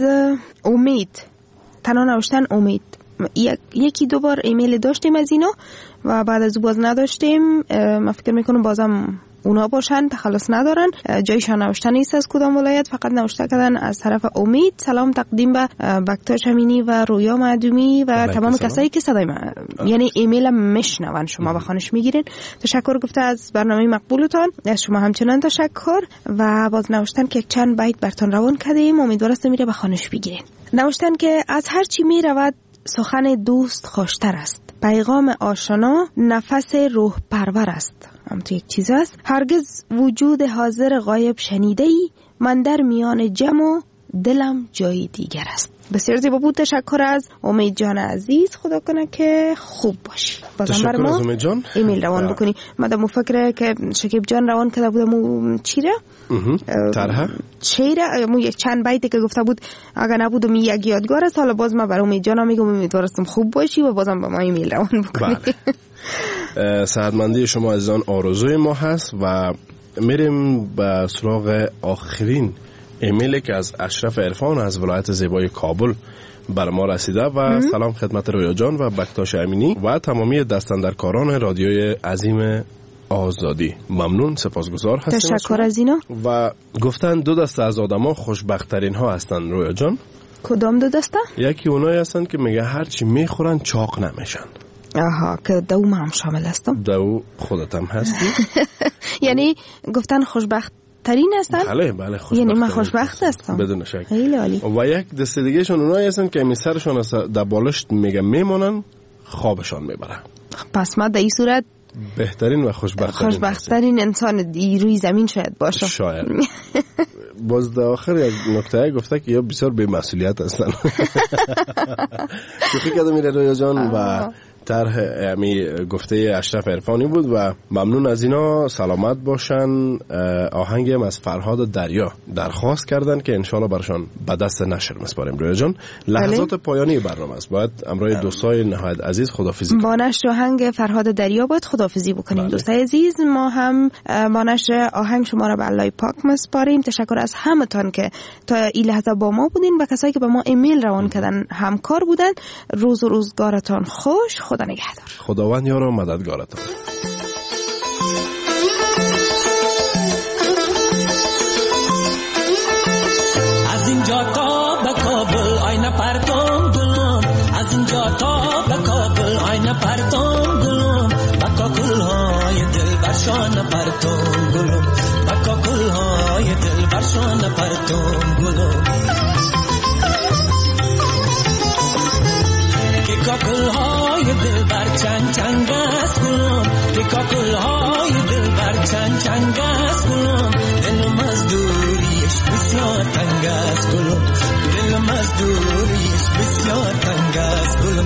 Speaker 8: امید تنها نوشتن امید. یک یکی دو بار ایمیل داشتیم از اینا و بعد از او باز نداشتیم. من فکر میکنم بازم اونا باشن تخلص ندارن. جایشان نوشته نیست از کدام ولایت، فقط نوشته کردن از طرف امید. سلام تقدیم به بکتاش امینی و رویا معدومی و تمام کسایی که صدای من یعنی ایمیل میشنون شما بخوانش میگیرین. تشکر گفته از برنامه مقبولتان. از شما همچنان تشکر و باز نوشتن که چند بیت براتون روان کردیم، امیدوارم میره بخوانش بگیرین. نوشتن که از هر چی میرود سخن دوست خوشتر است، پیغام آشنا نفس روح پرور است. هم تو یک چیز است، هرگز وجود حاضر غایب شنیده ای، من در میان جمع و دلم جای دیگر است. بسیار زیبا بود. تشکر از امید جان عزیز. خدا کنه که خوب باشی.
Speaker 9: بازم بر ما
Speaker 8: ایمیل روان بکنی. مدام فکر که شکیب جان روان کرده بودم چیره
Speaker 9: طرحه
Speaker 8: چیره مو یک چند بیتی که گفته بود اگر نبودم یک یادگار است. حالا باز ما برای امید جان میگم امیدوارم خوب باشی و بازم با ما ایمیل روان بکنی.
Speaker 9: صحتمندی شما عزیزان آرزوی ما هست و میریم به سراغ آخرین ایمیلی که از اشرف عرفان از ولایت زیبای کابل بر ما رسیده و ام. سلام خدمت رویا جان و بکتاش امینی و تمامی دستاندرکاران رادیوی عظیم آزادی. ممنون، سپاسگزار هستیم.
Speaker 8: تشکر از اینا.
Speaker 9: و گفتن دو دسته از آدما خوشبخت‌ترین ها هستن رویا جان.
Speaker 8: کدام دو دسته؟
Speaker 9: یکی اونایی هستن که میگه هر چی میخورن چاق نمیشن.
Speaker 8: آها که دو ما هم شامل هستم.
Speaker 9: دو خودت هم هستی.
Speaker 8: یعنی گفتن خوشبخت ترین هستن؟
Speaker 9: بله بله خوشبخت.
Speaker 8: یعنی من خوشبخت هستم.
Speaker 9: بدون شک.
Speaker 8: خیلی عالی.
Speaker 9: و یک دسته دیگه شون اونایی هستن که می سرشون در بالشت میگه میمونن خوابشان میبره.
Speaker 8: پس ما در این صورت
Speaker 9: بهترین و خوشبخت‌ترین
Speaker 8: خوشبخت‌ترین انسان روی زمین شاید باشه.
Speaker 9: شاید. باز در آخر یک نکته گفته که یا بسیار بی‌مسئولیت هستن. شوخی کردم میره رویا جان و طرح امی گفته اشرف عرفانی بود و ممنون از اینا. سلامت باشن. آهنگ از فرهاد دریا درخواست کردن که انشالله برشان به دست نشر مسپاریم. رویا جان لحظات پایانی برنامه است، باید امروی دوستای نهایت عزیز خداحافظی
Speaker 8: با نشر آهنگ فرهاد دریا باید خداحافظی بکنیم. دوستای عزیز ما هم با نشر آهنگ شما را به الله پاک مسپاریم. تشکر از همتان که تا این لحظه با ما بودین و کسایی که به ما ایمیل روان کردن همکار بودن. روز و روزگارتان خوش. خدا نگهدار.
Speaker 9: خداوند یار و مددگارتان.
Speaker 11: از اینجا تا به کابل آینه پرتم گلم، از اینجا تا به کابل آینه پرتم گلم، با کاکل های دل برشان پرتم گلم، با کاکل های دل برشان پرتم گلم، که کاکل های دل بر چنگ چنگ است گلم، که کاکل های دل بر چنگ چنگ است گلم، دلم از دوریش بسیار تنگ است گلم، دلم از دوریش بسیار تنگ است گلم.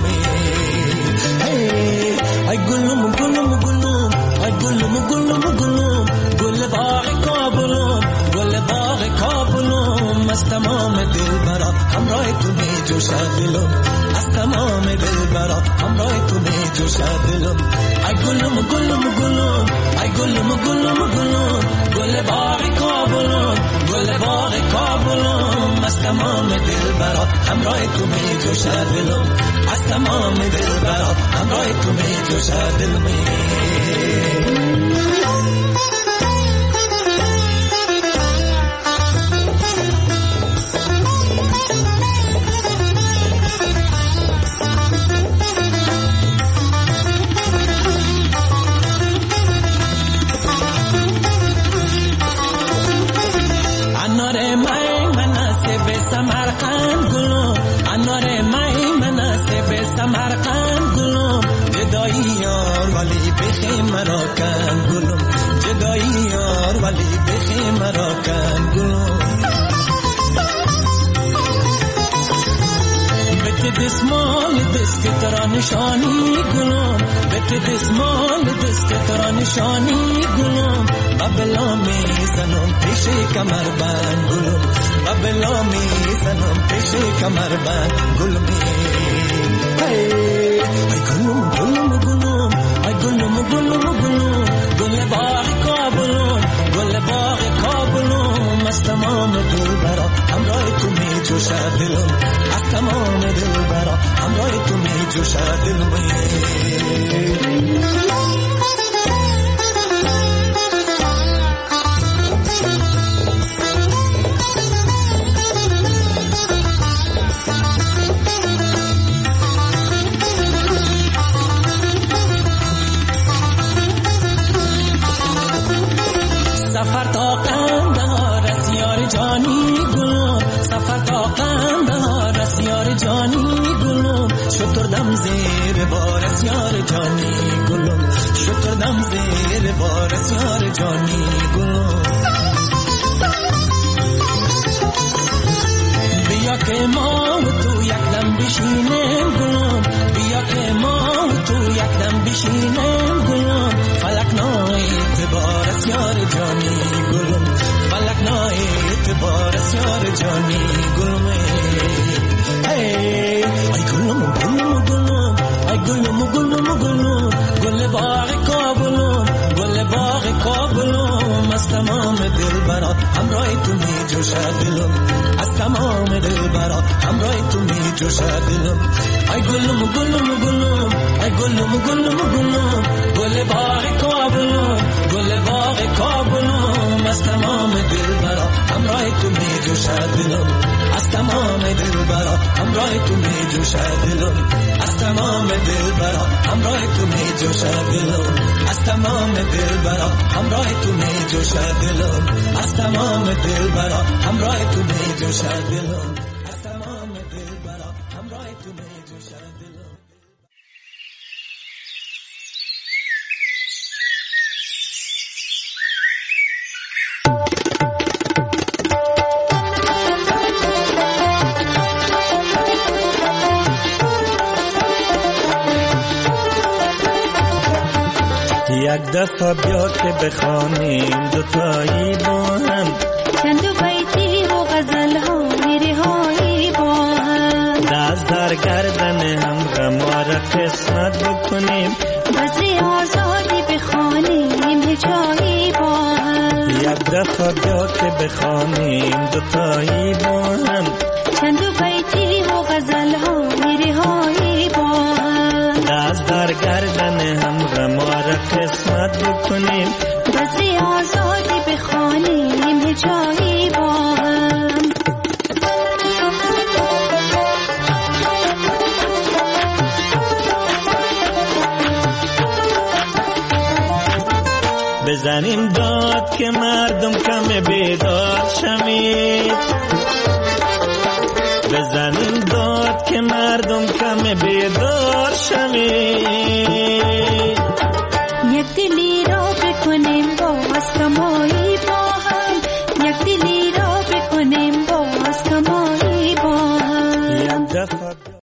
Speaker 11: ای گلم گلم گلم، ای گلم گلم گلم، گل باغ کابلم، گل باغ کابلم، از تمام دل برا همراه تو می جوشد دلم، از تمام دل برا همراه تو می جوشد دلم. ای گلم گلم گلم، ای گلم گلم گلم، گل باغ کابلم، گل باغ کابلم، از تمام دل برا همراه تو می جوشد دلم، از تمام دل برا همراه تو می جوشد دلم. دسمال دست ترا نشانی گلم، بت دسمال دست ترا نشانی گلم، ببلا می زنم پیش کمر بند گلم، ببلا می زنم پیش کمر بند گلم. ای گلم گلم گلم، ای گلم گلم گلم، گل باغ کابلم، گل باغ کابلم، از تمام دل برا همراه تو می جوشد دلم، از تمام دل برا همراه تو می جوشد دلم. سفر تا قندهار است یار جانی گلم، سفر تا قندهار است یار جانی گلم، شتردم زیر بار است یار جانی گلم، شتردم زیر بار است یار جانی گلم. بیا که ما و تو یک دم بشینیم گلم، بیا که ما و تو یک دم بشینیم گلم، فلک نای اعتبار است یار جانی گلم، فلک نای اعتبار است یار جانی گلم. ای گلم گلم گلم، ای گلم گلم گلم، گل باغ کابلم، گل باغ کابلم، از تمام دل برا همراه تو می جوشد دلم، از تمام دل برا همراه تو می جوشد دلم. ای گلم گلم گلم، ای گلم گلم گلم، گل باغ کابلم، گل باغ کابلم، از تمام دل برا همراه تو می جوشد دلم، از تمام دل برا همراه تو می جوشد دلم، از تمام دل برا همراه تو می جوشد دلم، از تمام دل برا همراه تو می جوشد دلم، از تمام دل برا همراه تو می جوشد دلم، از تمام دل برا همراه تو می جوشد دلم.
Speaker 13: یک دفعه بیا که بخوانیم دوتایی با هم
Speaker 12: چند بیتی و غزل ها میرهایی با هم
Speaker 13: دست در گردن هم غم و را قسمت بکنیم
Speaker 12: بزی آزادی بخوانیم هجایی با هم
Speaker 13: یک دفعه بیا که بخوانیم دوتایی با هم
Speaker 12: چند بیتی و غزل ها میرهایی با هم
Speaker 13: دست در گردن هم غم و را قسمت بکنیم
Speaker 12: بزی آزادی بخوانیم هجایی با هم
Speaker 13: بزنیم داد که مردم کم بیدار شمید بزنیم داد که مردم کم بیدار شمید
Speaker 12: یک دلی را بکنیم باز کمایی با هم یک دلی را بکنیم باز کمایی با هم
Speaker 13: یک دفعه